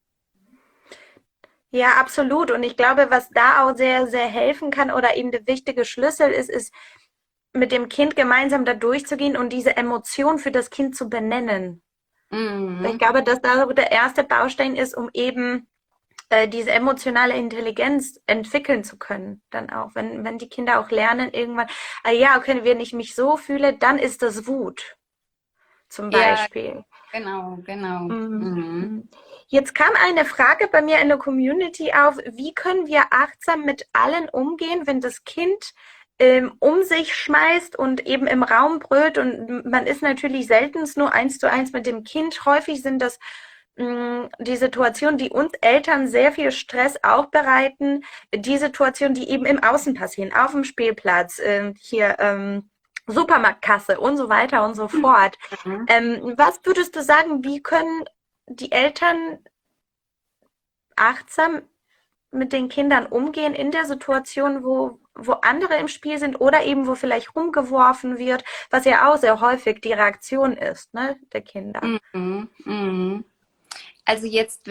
Ja, absolut. Und ich glaube, was da auch sehr, sehr helfen kann oder eben der wichtige Schlüssel ist mit dem Kind gemeinsam da durchzugehen und diese Emotion für das Kind zu benennen. Weil ich Mhm. glaube, dass da so der erste Baustein ist, um eben diese emotionale Intelligenz entwickeln zu können. Dann auch, wenn die Kinder auch lernen, irgendwann, ah ja, okay, wenn ich mich so fühle, dann ist das Wut zum Ja, Beispiel. genau, genau. Mhm. Mhm. Mhm. Jetzt kam eine Frage bei mir in der Community auf, wie können wir achtsam mit allen umgehen, wenn das Kind um sich schmeißt und eben im Raum brüllt und man ist natürlich selten nur eins zu eins mit dem Kind. Häufig sind das die Situationen, die uns Eltern sehr viel Stress auch bereiten, die Situationen, die eben im Außen passieren, auf dem Spielplatz, hier Supermarktkasse und so weiter und so fort. Mhm. Was würdest du sagen, wie können die Eltern achtsam mit den Kindern umgehen in der Situation, wo andere im Spiel sind oder eben wo vielleicht rumgeworfen wird, was ja auch sehr häufig die Reaktion ist, ne, der Kinder. Mhm. Mhm. Also jetzt,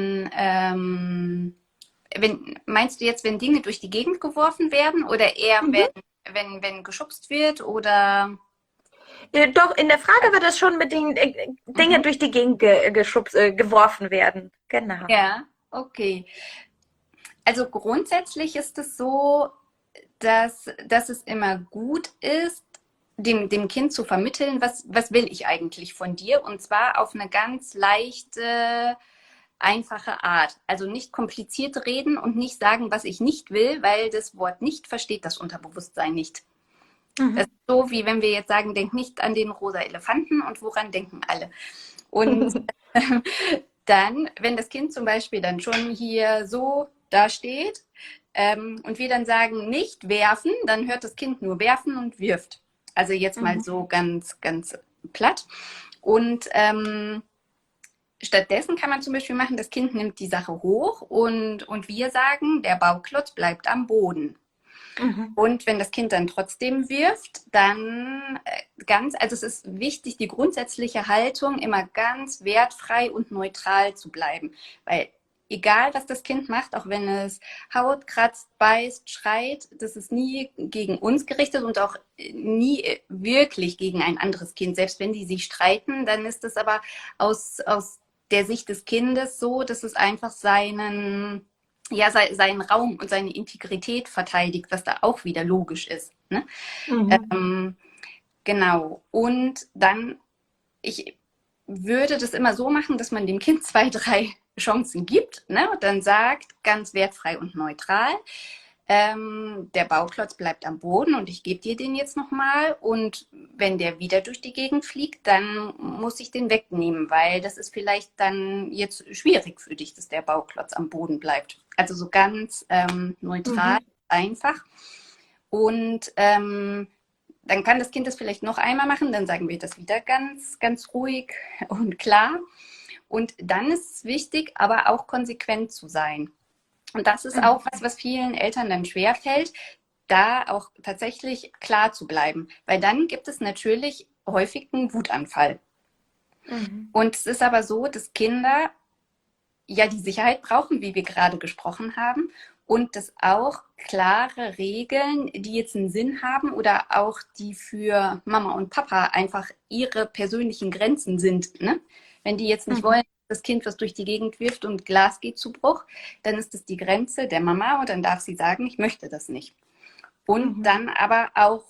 meinst du jetzt, wenn Dinge durch die Gegend geworfen werden oder eher Mhm. wenn geschubst wird oder? Doch, in der Frage wird es schon mit den Dingen Mhm. durch die Gegend geworfen werden. Genau. Ja, okay. Also grundsätzlich ist es so, dass es immer gut ist, dem Kind zu vermitteln, was will ich eigentlich von dir? Und zwar auf eine ganz leichte einfache Art. Also nicht kompliziert reden und nicht sagen, was ich nicht will, weil das Wort nicht versteht das Unterbewusstsein nicht. Das ist so, wie wenn wir jetzt sagen, denk nicht an den rosa Elefanten und woran denken alle. Und dann, wenn das Kind zum Beispiel dann schon hier so da steht und wir dann sagen, nicht werfen, dann hört das Kind nur werfen und wirft. Also jetzt mal so ganz, ganz platt. Und stattdessen kann man zum Beispiel machen, das Kind nimmt die Sache hoch und wir sagen, der Bauklotz bleibt am Boden. Und wenn das Kind dann trotzdem wirft, dann also es ist wichtig, die grundsätzliche Haltung immer ganz wertfrei und neutral zu bleiben. Weil egal, was das Kind macht, auch wenn es haut, kratzt, beißt, schreit, das ist nie gegen uns gerichtet und auch nie wirklich gegen ein anderes Kind. Selbst wenn die sich streiten, dann ist das aber aus der Sicht des Kindes so, dass es einfach seinen Raum und seine Integrität verteidigt, was da auch wieder logisch ist. Ne? Genau. Und dann, ich würde das immer so machen, dass man dem Kind 2, 3 Chancen gibt, ne? Und dann sagt, ganz wertfrei und neutral, der Bauklotz bleibt am Boden und ich gebe dir den jetzt nochmal. Und wenn der wieder durch die Gegend fliegt, dann muss ich den wegnehmen, weil das ist vielleicht dann jetzt schwierig für dich, dass der Bauklotz am Boden bleibt. Also so ganz neutral, einfach. Und dann kann das Kind das vielleicht noch einmal machen, dann sagen wir das wieder ganz, ganz ruhig und klar. Und dann ist es wichtig, aber auch konsequent zu sein. Und das ist auch was vielen Eltern dann schwerfällt, da auch tatsächlich klar zu bleiben. Weil dann gibt es natürlich häufig einen Wutanfall. Und es ist aber so, dass Kinder ja die Sicherheit brauchen, wie wir gerade gesprochen haben. Und dass auch klare Regeln, die jetzt einen Sinn haben oder auch die für Mama und Papa einfach ihre persönlichen Grenzen sind. Ne? Wenn die jetzt nicht wollen, das Kind, was durch die Gegend wirft und Glas geht zu Bruch, dann ist das die Grenze der Mama und dann darf sie sagen, ich möchte das nicht. Und dann aber auch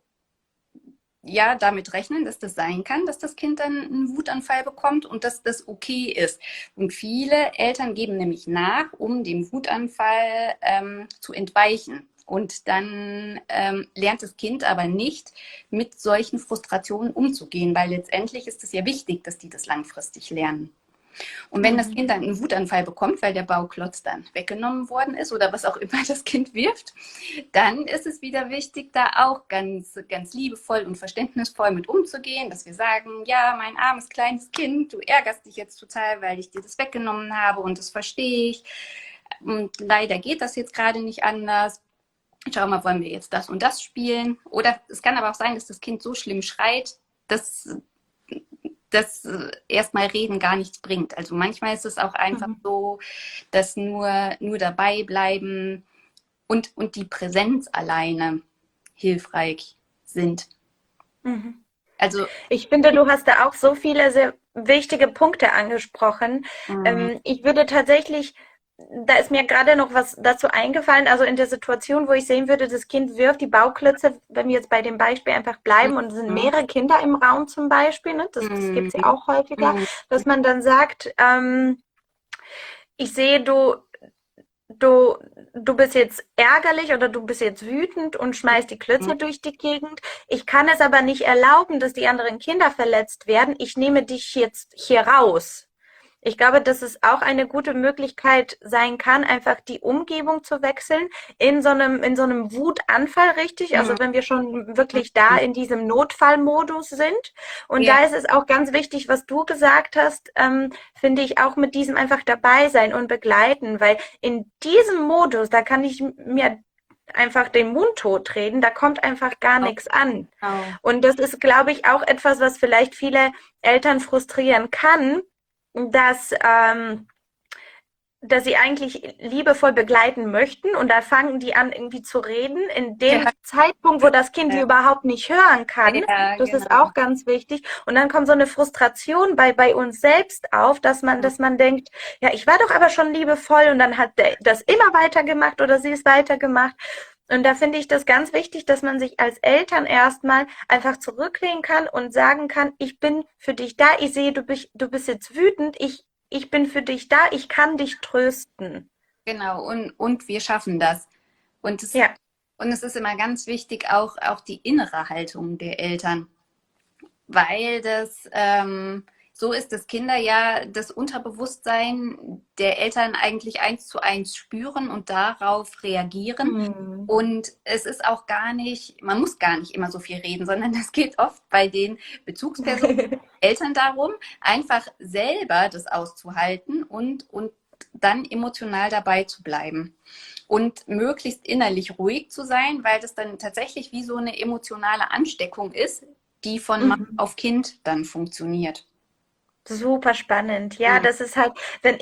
ja damit rechnen, dass das sein kann, dass das Kind dann einen Wutanfall bekommt und dass das okay ist. Und viele Eltern geben nämlich nach, um dem Wutanfall zu entweichen. Und dann lernt das Kind aber nicht, mit solchen Frustrationen umzugehen, weil letztendlich ist es ja wichtig, dass die das langfristig lernen. Und wenn das Kind dann einen Wutanfall bekommt, weil der Bauklotz dann weggenommen worden ist oder was auch immer das Kind wirft, dann ist es wieder wichtig, da auch ganz, ganz liebevoll und verständnisvoll mit umzugehen, dass wir sagen, ja, mein armes kleines Kind, du ärgerst dich jetzt total, weil ich dir das weggenommen habe und das verstehe ich. Und leider geht das jetzt gerade nicht anders. Schau mal, wollen wir jetzt das und das spielen? Oder es kann aber auch sein, dass das Kind so schlimm schreit, dass erstmal Reden gar nichts bringt. Also manchmal ist es auch einfach so, dass nur dabei bleiben und die Präsenz alleine hilfreich sind. Also ich finde, du hast da auch so viele sehr wichtige Punkte angesprochen. Ich würde tatsächlich, da ist mir gerade noch was dazu eingefallen, also in der Situation, wo ich sehen würde, das Kind wirft die Bauklötze, wenn wir jetzt bei dem Beispiel einfach bleiben und es sind mehrere Kinder im Raum zum Beispiel, ne? Das gibt es ja auch häufiger, dass man dann sagt, ich sehe, du bist jetzt ärgerlich oder du bist jetzt wütend und schmeißt die Klötze durch die Gegend. Ich kann es aber nicht erlauben, dass die anderen Kinder verletzt werden. Ich nehme dich jetzt hier raus. Ich glaube, dass es auch eine gute Möglichkeit sein kann, einfach die Umgebung zu wechseln in so einem Wutanfall, richtig? Also wenn wir schon wirklich da in diesem Notfallmodus sind. Und da ist es auch ganz wichtig, was du gesagt hast, finde ich auch mit diesem einfach dabei sein und begleiten, weil in diesem Modus, da kann ich mir einfach den Mund tot reden, da kommt einfach gar nichts an. Und das ist, glaube ich, auch etwas, was vielleicht viele Eltern frustrieren kann, dass sie eigentlich liebevoll begleiten möchten und da fangen die an irgendwie zu reden, in dem Zeitpunkt, wo das Kind die überhaupt nicht hören kann. Das ist auch ganz wichtig. Und dann kommt so eine Frustration bei uns selbst auf, dass man denkt, ja, ich war doch aber schon liebevoll und dann hat der das immer weitergemacht oder sie es weitergemacht. Und da finde ich das ganz wichtig, dass man sich als Eltern erstmal einfach zurücklehnen kann und sagen kann, ich bin für dich da, ich sehe, du bist jetzt wütend, ich ich bin für dich da, ich kann dich trösten. Genau, und wir schaffen das. Und es, Ja. und es ist immer ganz wichtig, auch die innere Haltung der Eltern, weil so ist, dass Kinder ja das Unterbewusstsein der Eltern eigentlich 1:1 spüren und darauf reagieren. Mhm. Und es ist auch gar nicht, man muss gar nicht immer so viel reden, sondern es geht oft bei den Bezugspersonen, Eltern darum, einfach selber das auszuhalten und dann emotional dabei zu bleiben und möglichst innerlich ruhig zu sein, weil das dann tatsächlich wie so eine emotionale Ansteckung ist, die von Mama Mhm. auf Kind dann funktioniert. Super spannend. Ja, Mhm. das ist halt,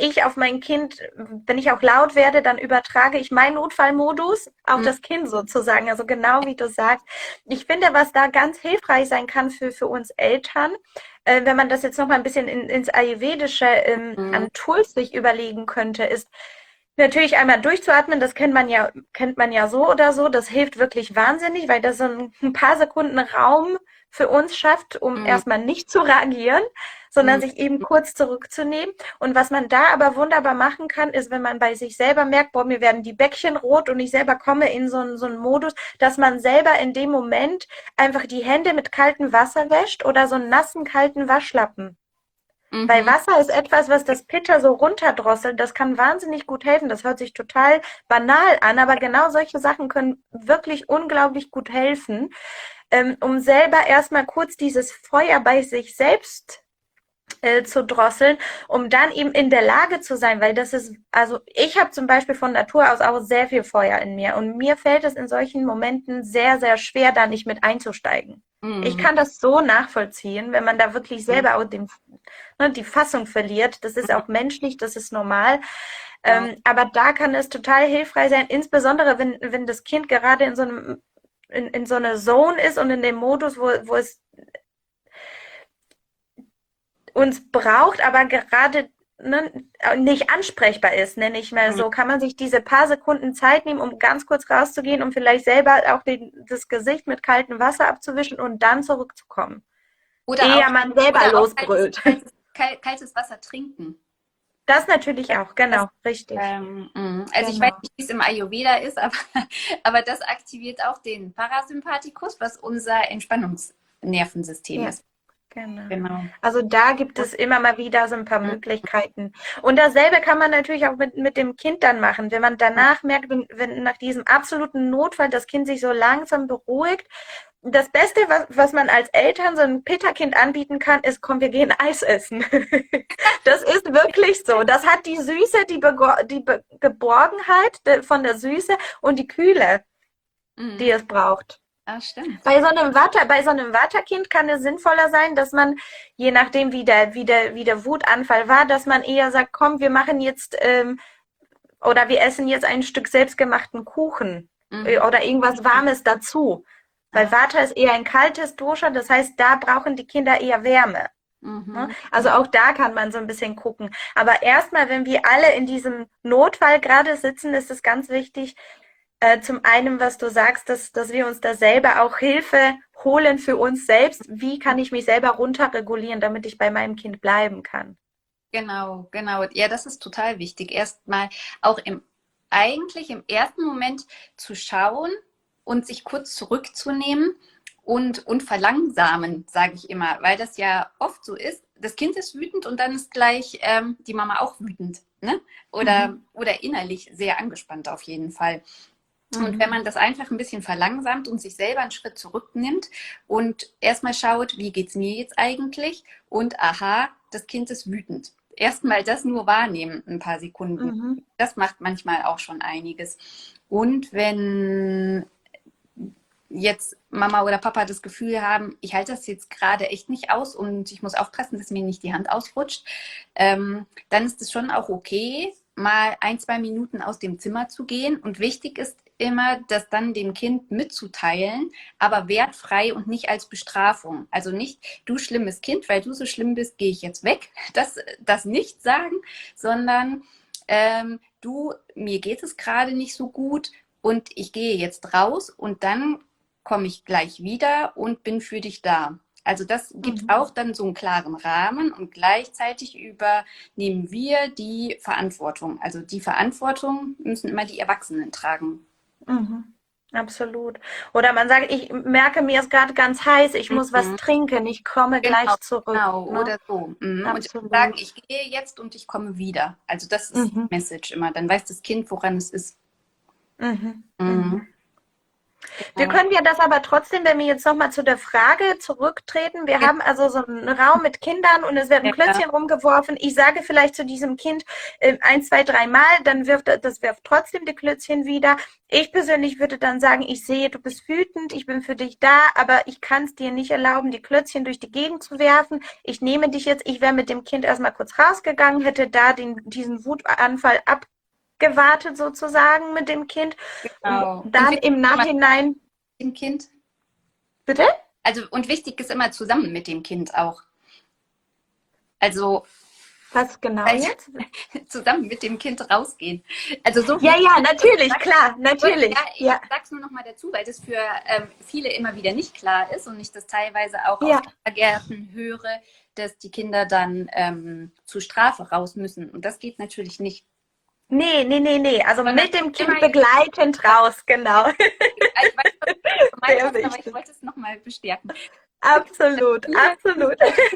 wenn ich auch laut werde, dann übertrage ich meinen Notfallmodus auf das Kind sozusagen. Also genau wie du sagst. Ich finde, was da ganz hilfreich sein kann für uns Eltern, wenn man das jetzt noch mal ein bisschen ins Ayurvedische Mhm. an Tools sich überlegen könnte, ist natürlich einmal durchzuatmen. Das kennt man ja so oder so. Das hilft wirklich wahnsinnig, weil das so ein paar Sekunden Raum für uns schafft, um Mhm. erstmal nicht zu reagieren, sondern Mhm. sich eben kurz zurückzunehmen. Und was man da aber wunderbar machen kann, ist, wenn man bei sich selber merkt, boah, mir werden die Bäckchen rot und ich selber komme in so einen Modus, dass man selber in dem Moment einfach die Hände mit kaltem Wasser wäscht oder so einen nassen, kalten Waschlappen. Weil Mhm. Wasser ist etwas, was das Pitter so runterdrosselt. Das kann wahnsinnig gut helfen. Das hört sich total banal an, aber genau solche Sachen können wirklich unglaublich gut helfen, um selber erstmal kurz dieses Feuer bei sich selbst zu drosseln, um dann eben in der Lage zu sein, weil das ist, also ich habe zum Beispiel von Natur aus auch sehr viel Feuer in mir und mir fällt es in solchen Momenten sehr, sehr schwer, da nicht mit einzusteigen. Ich Mhm. kann das so nachvollziehen, wenn man da wirklich selber auch die Fassung verliert. Das ist auch menschlich, das ist normal. Genau. Aber da kann es total hilfreich sein, insbesondere wenn das Kind gerade in so einer Zone ist und in dem Modus, wo es uns braucht, aber gerade ne, nicht ansprechbar ist, nenne ich mal Mhm. so, kann man sich diese paar Sekunden Zeit nehmen, um ganz kurz rauszugehen, um vielleicht selber auch das Gesicht mit kaltem Wasser abzuwischen und dann zurückzukommen. Oder Ehe auch, man selber oder auch losbrüllt. kaltes Wasser trinken. Das natürlich auch, Das, genau, richtig. also ich weiß Genau. nicht, wie es im Ayurveda ist, aber, aber das aktiviert auch den Parasympathikus, was unser Entspannungsnervensystem Ja. ist. Genau. Genau. Also da gibt es immer mal wieder so ein paar Möglichkeiten. Und dasselbe kann man natürlich auch mit dem Kind dann machen. Wenn man danach merkt, wenn nach diesem absoluten Notfall das Kind sich so langsam beruhigt. Das Beste, was man als Eltern so einem Peterkind anbieten kann, ist, komm, wir gehen Eis essen. Das ist wirklich so. Das hat die Süße, die Be Geborgenheit von der Süße und die Kühle, die Mhm. es braucht. Ah, stimmt. Bei so einem Waterkind kann es sinnvoller sein, dass man, je nachdem wie der Wutanfall war, dass man eher sagt, komm, wir machen jetzt oder wir essen jetzt ein Stück selbstgemachten Kuchen Mhm. oder irgendwas Warmes dazu. Weil Ah, Vata ist eher ein kaltes Dosha, das heißt, da brauchen die Kinder eher Wärme. Ne? mhm. Also auch da kann man so ein bisschen gucken. Aber erstmal, wenn wir alle in diesem Notfall gerade sitzen, ist es ganz wichtig, zum einen, was du sagst, dass wir uns da selber auch Hilfe holen für uns selbst. Wie kann ich mich selber runterregulieren, damit ich bei meinem Kind bleiben kann? Genau, genau. Ja, das ist total wichtig. Erstmal auch eigentlich im ersten Moment zu schauen und sich kurz zurückzunehmen und verlangsamen, sage ich immer, weil das ja oft so ist. Das Kind ist wütend und dann ist gleich die Mama auch wütend, ne? Mhm. Oder innerlich sehr angespannt auf jeden Fall. Und wenn Mhm. man das einfach ein bisschen verlangsamt und sich selber einen Schritt zurücknimmt und erstmal schaut, wie geht es mir jetzt eigentlich? Und aha, das Kind ist wütend. Erstmal das nur wahrnehmen, ein paar Sekunden. Mhm. Das macht manchmal auch schon einiges. Und wenn jetzt Mama oder Papa das Gefühl haben, ich halte das jetzt gerade echt nicht aus und ich muss aufpassen, dass mir nicht die Hand ausrutscht, dann ist es schon auch okay, mal 1, 2 Minuten aus dem Zimmer zu gehen. Und wichtig ist immer, das dann dem Kind mitzuteilen, aber wertfrei und nicht als Bestrafung. Also nicht, du schlimmes Kind, weil du so schlimm bist, gehe ich jetzt weg. Das nicht sagen, sondern du, mir geht es gerade nicht so gut und ich gehe jetzt raus und dann komme ich gleich wieder und bin für dich da. Also das gibt Mhm. auch dann so einen klaren Rahmen und gleichzeitig übernehmen wir die Verantwortung. Also die Verantwortung müssen immer die Erwachsenen tragen. Mhm. Absolut. Oder man sagt, ich merke, mir ist gerade ganz heiß, ich muss was Mhm. trinken, ich komme Genau, gleich zurück. genau, Ne? oder so. Mhm. Und sagen, Absolut. ich gehe jetzt und ich komme wieder. Also das ist Mhm. die Message immer. Dann weiß das Kind, woran es ist. Mhm. Mhm. Mhm. Wir Genau. können ja das aber trotzdem, wenn wir jetzt nochmal zu der Frage zurücktreten. Wir haben also so einen Raum mit Kindern und es werden Ja. Klötzchen rumgeworfen. Ich sage vielleicht zu diesem Kind ein, zwei, dreimal, dann wirft trotzdem die Klötzchen wieder. Ich persönlich würde dann sagen, ich sehe, du bist wütend, ich bin für dich da, aber ich kann es dir nicht erlauben, die Klötzchen durch die Gegend zu werfen. Ich nehme dich jetzt, ich wäre mit dem Kind erstmal kurz rausgegangen, hätte da diesen Wutanfall abgewartet sozusagen mit dem Kind und Genau. Und dann wichtig im ist immer Nachhinein, mit dem Kind. bitte? Also, und wichtig ist immer zusammen mit dem Kind auch. Also Was genau halt jetzt? zusammen mit dem Kind rausgehen. Also so Ja, wie ja, natürlich, gesagt, klar, ja, natürlich. ich Ja, sag's nur noch mal dazu, weil das für viele immer wieder nicht klar ist und ich das teilweise auch aus ja. Kindergärten höre, dass die Kinder dann zur Strafe raus müssen. Und das geht natürlich nicht. Nee, nee, nee, nee. Also Sondern mit dem immer Kind begleitend raus, genau. ich weiß, was du gemeint Sehr hast, aber ich wichtig. wollte es noch mal bestärken. Absolut, Ja. absolut.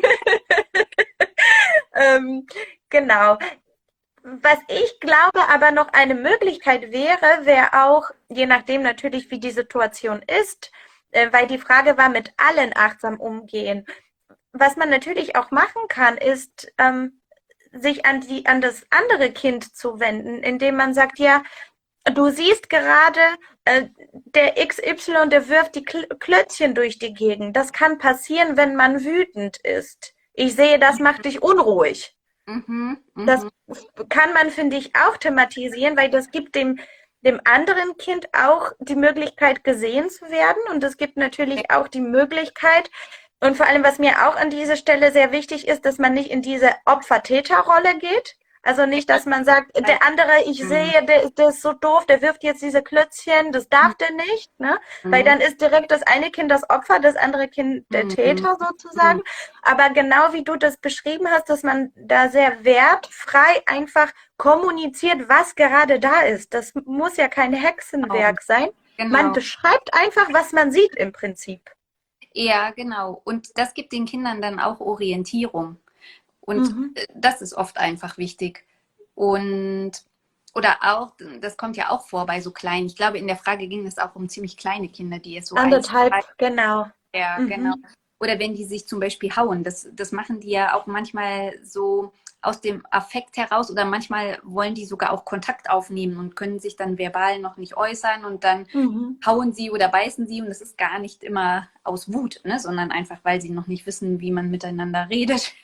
ähm, genau. Was ich glaube, aber noch eine Möglichkeit wäre, wäre auch, je nachdem natürlich, wie die Situation ist, weil die Frage war, mit allen achtsam umgehen. Was man natürlich auch machen kann, ist, sich an das andere Kind zu wenden, indem man sagt, ja, du siehst gerade, der XY, der wirft die Klötzchen durch die Gegend. Das kann passieren, wenn man wütend ist. Ich sehe, das macht dich unruhig. Mhm, Das mhm, kann man, finde ich, auch thematisieren, weil das gibt dem anderen Kind auch die Möglichkeit, gesehen zu werden. Und es gibt natürlich auch die Möglichkeit, und vor allem, was mir auch an dieser Stelle sehr wichtig ist, dass man nicht in diese Opfer-Täter-Rolle geht. Also nicht, dass man sagt, der andere, ich mhm, sehe, der ist so doof, der wirft jetzt diese Klötzchen, das darf der nicht, ne? Weil mhm, dann ist direkt das eine Kind das Opfer, das andere Kind der mhm, Täter mhm. sozusagen. Aber genau wie du das beschrieben hast, dass man da sehr wertfrei einfach kommuniziert, was gerade da ist. Das muss ja kein Genau, Hexenwerk sein. Man genau. beschreibt einfach, was man sieht im Prinzip. Ja, genau. Und das gibt den Kindern dann auch Orientierung. Und Mhm. das ist oft einfach wichtig. Und oder auch, das kommt ja auch vor bei so kleinen. Ich glaube, in der Frage ging es auch um ziemlich kleine Kinder, die es so eins, Anderthalb, zwei, genau. ja, genau. Mhm. Oder wenn die sich zum Beispiel hauen, das machen die ja auch manchmal so aus dem Affekt heraus oder manchmal wollen die sogar auch Kontakt aufnehmen und können sich dann verbal noch nicht äußern und dann Mhm. hauen sie oder beißen sie und das ist gar nicht immer aus Wut, ne, sondern einfach, weil sie noch nicht wissen, wie man miteinander redet.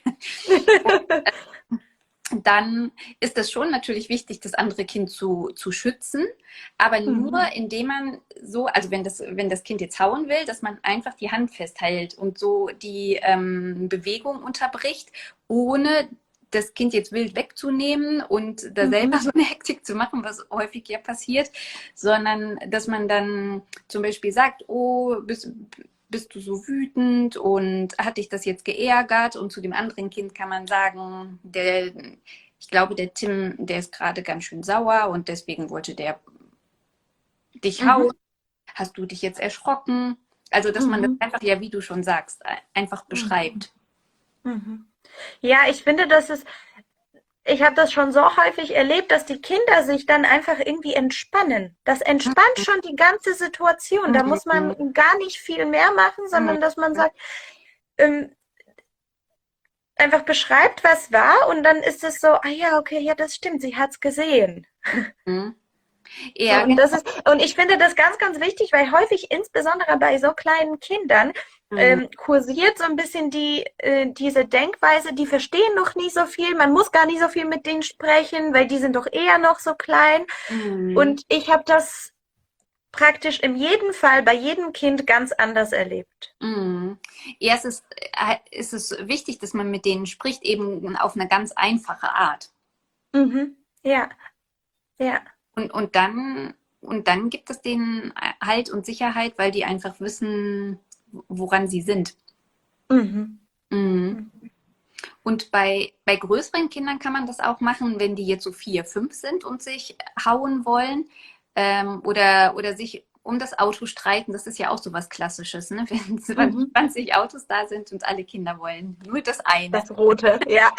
Dann ist es schon natürlich wichtig, das andere Kind zu schützen, aber nur Mhm. indem man so, also wenn das Kind jetzt hauen will, dass man einfach die Hand festhält und so die Bewegung unterbricht, ohne das Kind jetzt wild wegzunehmen und da selber Mhm. so eine Hektik zu machen, was häufig ja passiert, sondern dass man dann zum Beispiel sagt, oh, bist du so wütend und hat dich das jetzt geärgert? Und zu dem anderen Kind kann man sagen, ich glaube, der Tim, der ist gerade ganz schön sauer und deswegen wollte der dich hauen. Mhm. Hast du dich jetzt erschrocken? Also, dass man das Mhm. einfach, ja, wie du schon sagst, einfach Mhm. beschreibt. Mhm. Ja, ich finde, ich habe das schon so häufig erlebt, dass die Kinder sich dann einfach irgendwie entspannen. Das entspannt schon die ganze Situation. Da muss Mhm. man gar nicht viel mehr machen, sondern dass man sagt, ähm, einfach beschreibt, was war und dann ist es so, ah ja, okay, ja, das stimmt, sie hat's gesehen. Mhm. So, Ja, und genau. und ich finde das ganz, ganz wichtig, weil häufig, insbesondere bei so kleinen Kindern, Mhm. kursiert so ein bisschen diese Denkweise, die verstehen noch nie so viel, man muss gar nicht so viel mit denen sprechen, weil die sind doch eher noch so klein. Mhm. Und ich habe das praktisch in jedem Fall bei jedem Kind ganz anders erlebt. Mhm. Ja, es ist wichtig, dass man mit denen spricht, eben auf eine ganz einfache Art. Mhm. Ja, ja. Und dann gibt es denen Halt und Sicherheit, weil die einfach wissen, woran sie sind. Mhm. Mhm. Und bei größeren Kindern kann man das auch machen, wenn die jetzt so 4, 5 sind und sich hauen wollen, oder sich um das Auto streiten. Das ist ja auch so was Klassisches, ne? Wenn Mhm. 20 Autos da sind und alle Kinder wollen nur das eine. Das Rote, ja.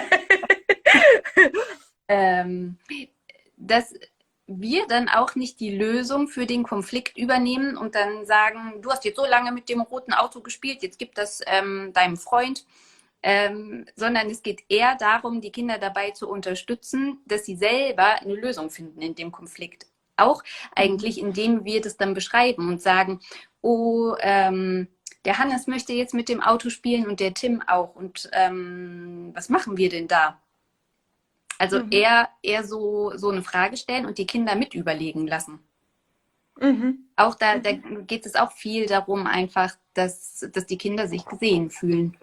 Ähm, dass wir dann auch nicht die Lösung für den Konflikt übernehmen und dann sagen, du hast jetzt so lange mit dem roten Auto gespielt, jetzt gib das deinem Freund. Sondern es geht eher darum, die Kinder dabei zu unterstützen, dass sie selber eine Lösung finden in dem Konflikt. Auch eigentlich, indem wir das dann beschreiben und sagen, oh, der Hannes möchte jetzt mit dem Auto spielen und der Tim auch. Und was machen wir denn da? Also Mhm. eher so eine Frage stellen und die Kinder mit überlegen lassen. Mhm. Auch da Mhm. geht es auch viel darum, einfach, dass die Kinder sich gesehen fühlen.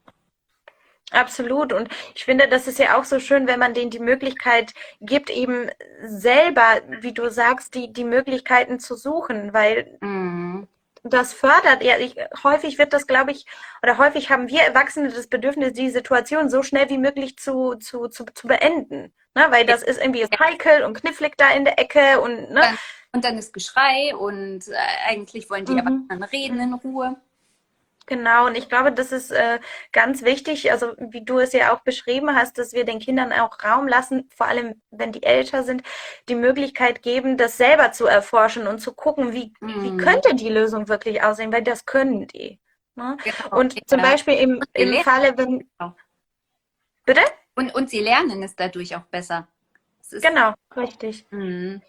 Absolut. Und ich finde, das ist ja auch so schön, wenn man denen die Möglichkeit gibt, eben selber, wie du sagst, die Möglichkeiten zu suchen, weil Mhm. das fördert, ja, häufig wird das, glaube ich, oder häufig haben wir Erwachsene das Bedürfnis, die Situation so schnell wie möglich zu beenden. Ne? Weil das ist irgendwie Ja. heikel und knifflig da in der Ecke und, ne? Und dann ist Geschrei und eigentlich wollen die Mhm. Erwachsenen reden in Ruhe. Genau, und ich glaube, das ist ganz wichtig, also wie du es ja auch beschrieben hast, dass wir den Kindern auch Raum lassen, vor allem wenn die älter sind, die Möglichkeit geben, das selber zu erforschen und zu gucken, wie Mhm. könnte die Lösung wirklich aussehen, weil das können die. Ne? Genau, Und zum ja. Beispiel Und sie im lernen Falle, wenn, auch. bitte? Und sie lernen es dadurch auch besser. Es ist, Genau, richtig. mhm.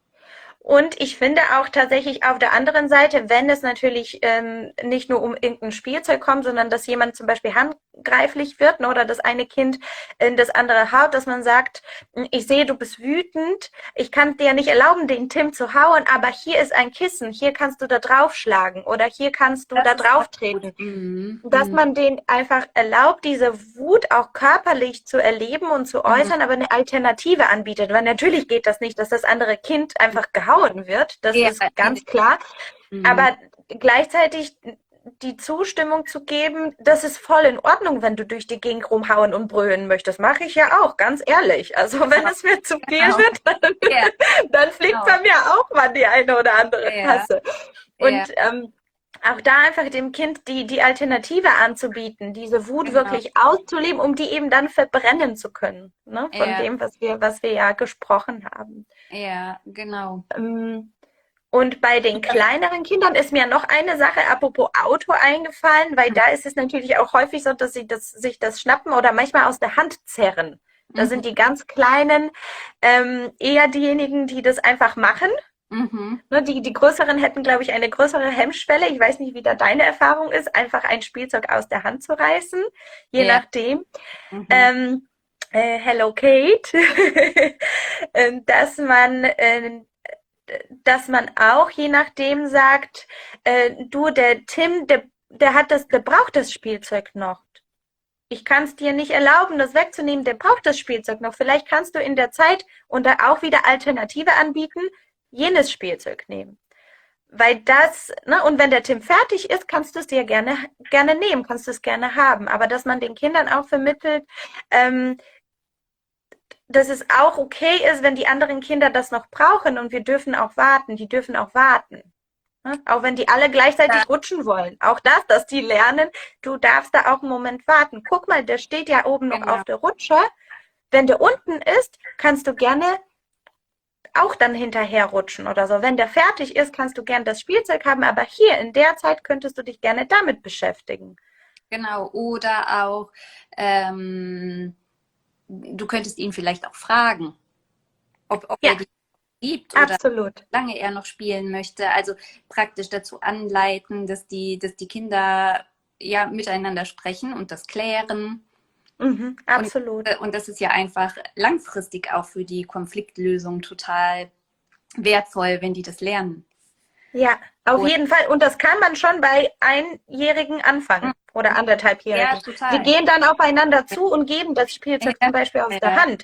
Und ich finde auch tatsächlich auf der anderen Seite, wenn es natürlich nicht nur um irgendein Spielzeug kommt, sondern dass jemand zum Beispiel handgreiflich wird, ne, oder das eine Kind in das andere haut, dass man sagt, ich sehe, du bist wütend, ich kann dir nicht erlauben, den Tim zu hauen, aber hier ist ein Kissen, hier kannst du da draufschlagen oder hier kannst du Das da ist auch drauf gut. treten. Mhm. Dass Mhm. man denen einfach erlaubt, diese Wut auch körperlich zu erleben und zu Mhm. äußern, aber eine Alternative anbietet. Weil natürlich geht das nicht, dass das andere Kind einfach gehauen wird. Das Ja, ist ganz klar. mhm. Aber gleichzeitig die Zustimmung zu geben, das ist voll in Ordnung, wenn du durch die Gegend rumhauen und brüllen möchtest. Mache ich ja auch, ganz ehrlich. Also wenn Genau, es mir zu viel genau. wird, Ja, dann fliegt genau. bei mir auch mal die eine oder andere Ja, Tasse. ja, Und auch da einfach dem Kind die Alternative anzubieten, diese Wut genau. wirklich auszuleben, um die eben dann verbrennen zu können, ne? Von Ja, dem, was wir ja gesprochen haben. ja, genau. Ähm, und bei den kleineren Kindern ist mir noch eine Sache apropos Auto eingefallen, weil da ist es natürlich auch häufig so, dass sie sich das schnappen oder manchmal aus der Hand zerren. Da Mhm. sind die ganz Kleinen eher diejenigen, die das einfach machen. Mhm. Ne, die Größeren hätten, glaube ich, eine größere Hemmschwelle. Ich weiß nicht, wie da deine Erfahrung ist, einfach ein Spielzeug aus der Hand zu reißen, je Ja. nachdem. Mhm. Ähm, Hello Kate, dass man auch je nachdem sagt, du, der Tim, der braucht das Spielzeug noch. Ich kann es dir nicht erlauben, das wegzunehmen, der braucht das Spielzeug noch. Vielleicht kannst du in der Zeit und da auch wieder Alternative anbieten, jenes Spielzeug nehmen. Weil das, ne, und wenn der Tim fertig ist, kannst du es dir gerne nehmen, kannst du es gerne haben. Aber dass man den Kindern auch vermittelt, ähm, dass es auch okay ist, wenn die anderen Kinder das noch brauchen und wir dürfen auch warten, die dürfen auch warten. Ne? Auch wenn die alle Ja, gleichzeitig rutschen wollen. Auch das, dass die lernen, du darfst da auch einen Moment warten. Guck mal, der steht ja oben noch genau. auf der Rutsche. Wenn der unten ist, kannst du gerne auch dann hinterher rutschen oder so. Wenn der fertig ist, kannst du gerne das Spielzeug haben, aber hier in der Zeit könntest du dich gerne damit beschäftigen. Genau. Oder auch, du könntest ihn vielleicht auch fragen, ob Ja, er die liebt oder absolut. wie lange er noch spielen möchte. Also praktisch dazu anleiten, dass die Kinder ja miteinander sprechen und das klären. Mhm, Und, absolut. und das ist ja einfach langfristig auch für die Konfliktlösung total wertvoll, wenn die das lernen. Ja, auf Und jeden Fall. Und das kann man schon bei Einjährigen anfangen oder ja, anderthalbjährigen. Die total. gehen dann aufeinander zu und geben das Spielzeug Ja, zum Beispiel aus der ja, Hand.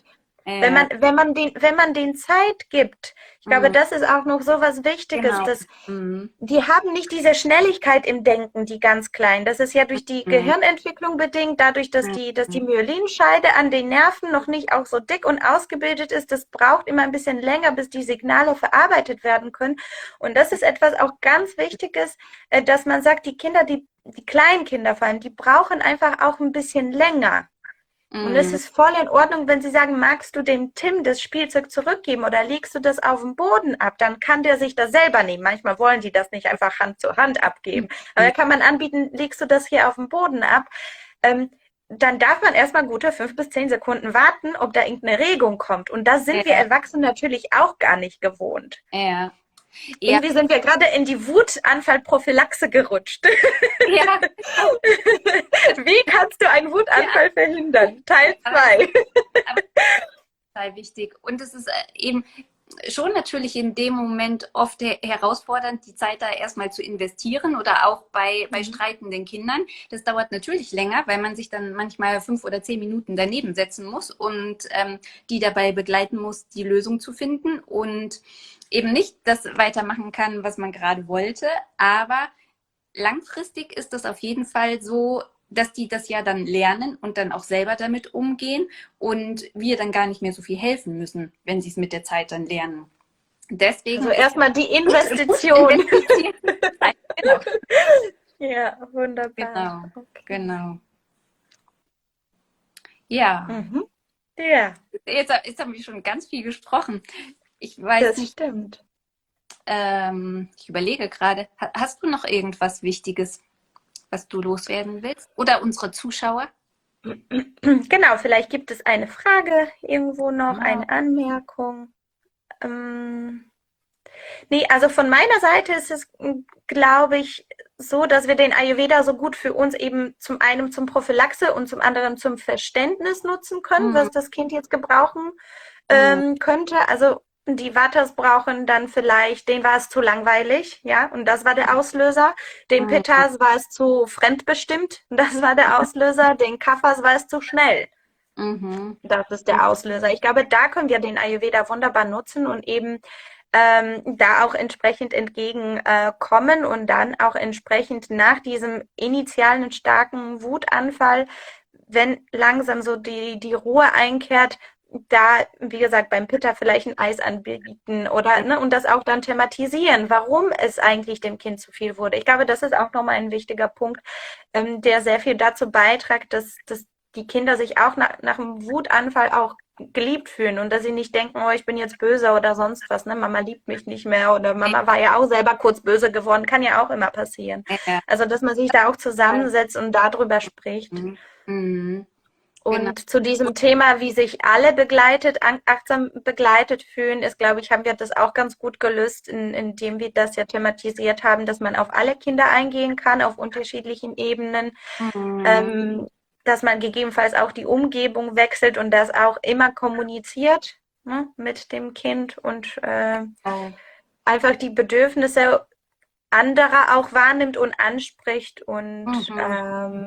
Ja. Wenn man den Zeit gibt, ich glaube, Mhm. das ist auch noch so was Wichtiges, Genau. dass Mhm. die haben nicht diese Schnelligkeit im Denken, die ganz Kleinen. Das ist ja durch die Mhm. Gehirnentwicklung bedingt, dadurch, dass die Mhm. Myelinscheide an den Nerven noch nicht auch so dick und ausgebildet ist. Das braucht immer ein bisschen länger, bis die Signale verarbeitet werden können. Und das ist etwas auch ganz Wichtiges, dass man sagt, die Kinder, die kleinen Kinder vor allem, die brauchen einfach auch ein bisschen länger. Und es Mhm. ist voll in Ordnung, wenn Sie sagen, magst du dem Tim das Spielzeug zurückgeben oder legst du das auf den Boden ab, dann kann der sich das selber nehmen. Manchmal wollen die das nicht einfach Hand zu Hand abgeben. Aber da kann man anbieten, legst du das hier auf den Boden ab, ähm, dann darf man erstmal gute 5 bis 10 Sekunden warten, ob da irgendeine Regung kommt. Und das sind wir Ja, Erwachsenen natürlich auch gar nicht gewohnt. ja, ja, Irgendwie sind wir gerade in die Wutanfallprophylaxe gerutscht. ja, Wie kannst du einen ja, Wutanfall verhindern? Teil aber 2. aber total wichtig. Und es ist eben schon natürlich in dem Moment oft herausfordernd, die Zeit da erstmal zu investieren oder auch bei Mhm. streitenden Kindern. Das dauert natürlich länger, weil man sich dann manchmal 5 oder 10 Minuten daneben setzen muss und die dabei begleiten muss, die Lösung zu finden und eben nicht das weitermachen kann, was man gerade wollte. Aber langfristig ist das auf jeden Fall so, dass die das ja dann lernen und dann auch selber damit umgehen und wir dann gar nicht mehr so viel helfen müssen, wenn sie es mit der Zeit dann lernen. Also Deswegen ist erstmal die gut Investition. investierte Zeit. Genau, Ja, wunderbar. genau, Okay. genau. Ja, Mhm. Ja, jetzt haben wir schon ganz viel gesprochen. Ich weiß das nicht, stimmt. ich überlege gerade, hast du noch irgendwas Wichtiges, was du loswerden willst? Oder unsere Zuschauer? Genau, vielleicht gibt es eine Frage irgendwo noch, Ah, eine Anmerkung. Ähm, Nee, also von meiner Seite ist es, glaube ich, so, dass wir den Ayurveda so gut für uns eben zum einen zum Prophylaxe und zum anderen zum Verständnis nutzen können, mm, was das Kind jetzt gebrauchen mm, könnte. Also die Vatas brauchen dann vielleicht, denen war es zu langweilig, ja, und das war der Auslöser. Den mm, Pittas war es zu fremdbestimmt, und das war der Auslöser. Den Kaffers war es zu schnell. mhm. Das ist der Auslöser. Ich glaube, da können wir den Ayurveda wunderbar nutzen und eben da auch entsprechend entgegenkommen und dann auch entsprechend nach diesem initialen starken Wutanfall, wenn langsam so die Ruhe einkehrt, da, wie gesagt, beim Pitta vielleicht ein Eis anbieten oder, ne, und das auch dann thematisieren, warum es eigentlich dem Kind zu viel wurde. Ich glaube, das ist auch nochmal ein wichtiger Punkt, der sehr viel dazu beiträgt, dass die Kinder sich auch nach einem Wutanfall auch geliebt fühlen und dass sie nicht denken, oh, ich bin jetzt böse oder sonst was, ne? Mama liebt mich nicht mehr oder Mama war ja auch selber kurz böse geworden, kann ja auch immer passieren. Ja, Also, dass man sich da auch zusammensetzt und darüber spricht. mhm. Mhm. Genau. Und zu diesem Thema, wie sich alle begleitet, achtsam begleitet fühlen, ist, glaube ich, haben wir das auch ganz gut gelöst, indem wir das ja thematisiert haben, dass man auf alle Kinder eingehen kann, auf unterschiedlichen Ebenen, Mhm. ähm, dass man gegebenenfalls auch die Umgebung wechselt und das auch immer kommuniziert, ne, mit dem Kind und Oh. einfach die Bedürfnisse anderer auch wahrnimmt und anspricht und Mhm.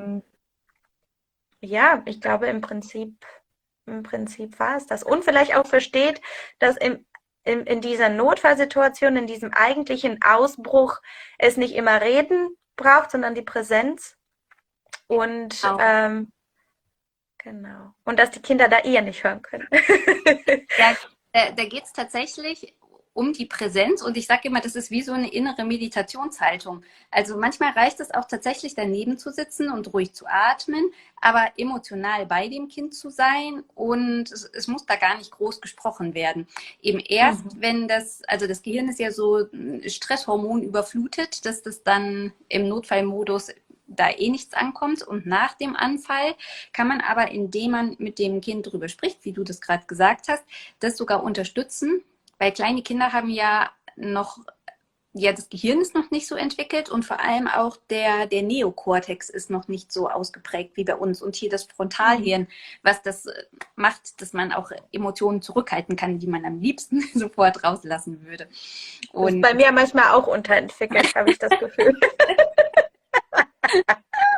ja, ich glaube im Prinzip war es das. Und vielleicht auch versteht, dass in dieser Notfallsituation, in diesem eigentlichen Ausbruch es nicht immer Reden braucht, sondern die Präsenz. Und Genau. genau. Und dass die Kinder da eher nicht hören können. Ja, da geht es tatsächlich um die Präsenz und ich sage immer, das ist wie so eine innere Meditationshaltung. Also manchmal reicht es auch tatsächlich daneben zu sitzen und ruhig zu atmen, aber emotional bei dem Kind zu sein und es muss da gar nicht groß gesprochen werden. Eben erst, Mhm. wenn also das Gehirn ist ja so Stresshormon überflutet, dass das dann im Notfallmodus da eh nichts ankommt und nach dem Anfall kann man aber, indem man mit dem Kind darüber spricht, wie du das gerade gesagt hast, das sogar unterstützen, weil kleine Kinder haben ja noch, ja, das Gehirn ist noch nicht so entwickelt und vor allem auch der Neokortex ist noch nicht so ausgeprägt wie bei uns. Und hier das Mhm. Frontalhirn, was das macht, dass man auch Emotionen zurückhalten kann, die man am liebsten sofort rauslassen würde. Das ist Und bei mir manchmal auch unterentwickelt, habe ich das Gefühl.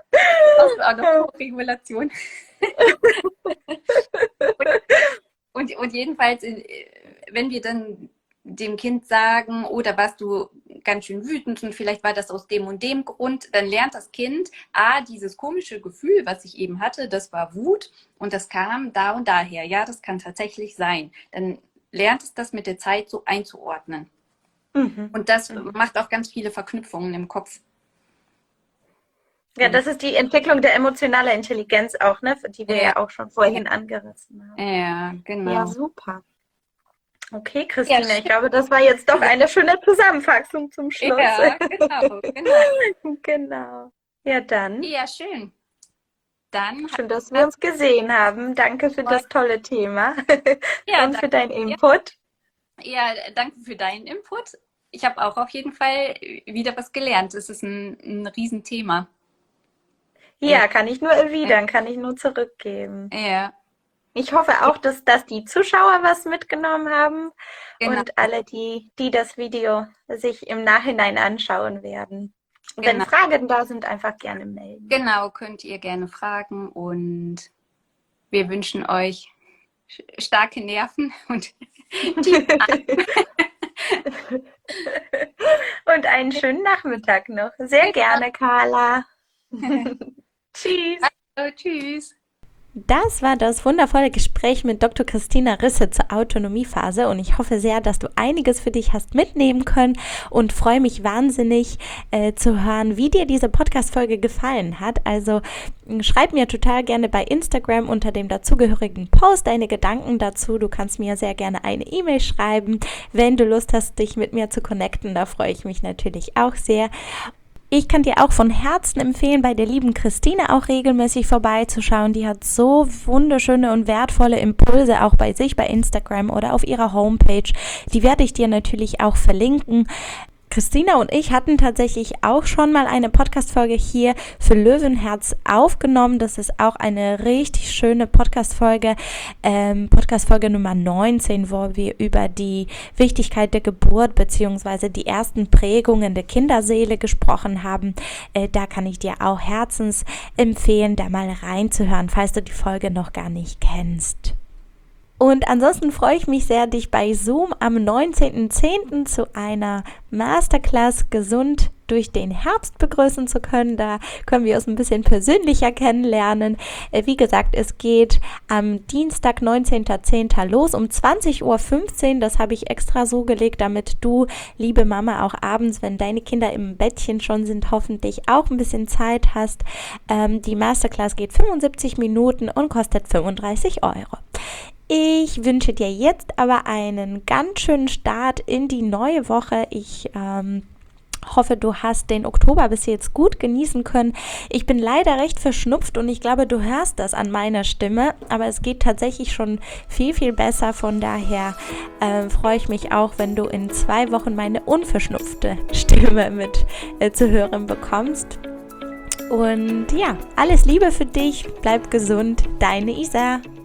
brauchst du auch noch Regulation. Und Und jedenfalls, wenn wir dann dem Kind sagen, oder warst du ganz schön wütend und vielleicht war das aus dem und dem Grund, dann lernt das Kind, dieses komische Gefühl, was ich eben hatte, das war Wut und das kam da und daher. Ja, das kann tatsächlich sein. Dann lernt es das mit der Zeit so einzuordnen. Und das macht auch ganz viele Verknüpfungen im Kopf. Ja, das ist die Entwicklung der emotionalen Intelligenz auch, ne? Die wir ja auch schon vorhin angerissen haben. Ja, genau. Ja, super. Okay, Christine, ich glaube, das war jetzt doch eine schöne Zusammenfassung zum Schluss. Ja, genau. Genau. Ja, dann. Ja, schön. Dann schön, dass wir uns gesehen haben. Danke für das tolle Thema und für deinen Input. Ja, danke für deinen Input. Ich habe auch auf jeden Fall wieder was gelernt. Es ist ein Riesenthema. Ja, kann ich nur erwidern, kann ich nur zurückgeben. Ja. Ich hoffe auch, dass die Zuschauer was mitgenommen haben und alle, die das Video sich im Nachhinein anschauen werden. Wenn Fragen da sind, einfach gerne melden. Genau, könnt ihr gerne fragen und wir wünschen euch starke Nerven und und einen schönen Nachmittag noch. Sehr gerne, Carla. Tschüss. Also, tschüss. Das war das wundervolle Gespräch mit Dr. Christina Risse zur Autonomiephase und ich hoffe sehr, dass du einiges für dich hast mitnehmen können und freue mich wahnsinnig zu hören, wie dir diese Podcast-Folge gefallen hat. Also schreib mir total gerne bei Instagram unter dem dazugehörigen Post deine Gedanken dazu. Du kannst mir sehr gerne eine E-Mail schreiben, wenn du Lust hast, dich mit mir zu connecten. Da freue ich mich natürlich auch sehr. Ich kann dir auch von Herzen empfehlen, bei der lieben Christine auch regelmäßig vorbeizuschauen. Die hat so wunderschöne und wertvolle Impulse auch bei sich bei Instagram oder auf ihrer Homepage. Die werde ich dir natürlich auch verlinken. Christina und ich hatten tatsächlich auch schon mal eine Podcast-Folge hier für Löwenherz aufgenommen. Das ist auch eine richtig schöne Podcast-Folge, Podcast-Folge Nummer 19, wo wir über die Wichtigkeit der Geburt bzw. die ersten Prägungen der Kinderseele gesprochen haben. Da kann ich dir auch herzens empfehlen, da mal reinzuhören, falls du die Folge noch gar nicht kennst. Und ansonsten freue ich mich sehr, dich bei Zoom am 19.10. zu einer Masterclass gesund durch den Herbst begrüßen zu können. Da können wir uns ein bisschen persönlicher kennenlernen. Wie gesagt, es geht am Dienstag, 19.10. los um 20.15 Uhr. Das habe ich extra so gelegt, damit du, liebe Mama, auch abends, wenn deine Kinder im Bettchen schon sind, hoffentlich auch ein bisschen Zeit hast. Die Masterclass geht 75 Minuten und kostet 35 Euro. Ich wünsche dir jetzt aber einen ganz schönen Start in die neue Woche. Ich hoffe, du hast den Oktober bis jetzt gut genießen können. Ich bin leider recht verschnupft und ich glaube, du hörst das an meiner Stimme, aber es geht tatsächlich schon viel, viel besser. Von daher freue ich mich auch, wenn du in 2 Wochen meine unverschnupfte Stimme mit zu hören bekommst. Und ja, alles Liebe für dich, bleib gesund, deine Isa.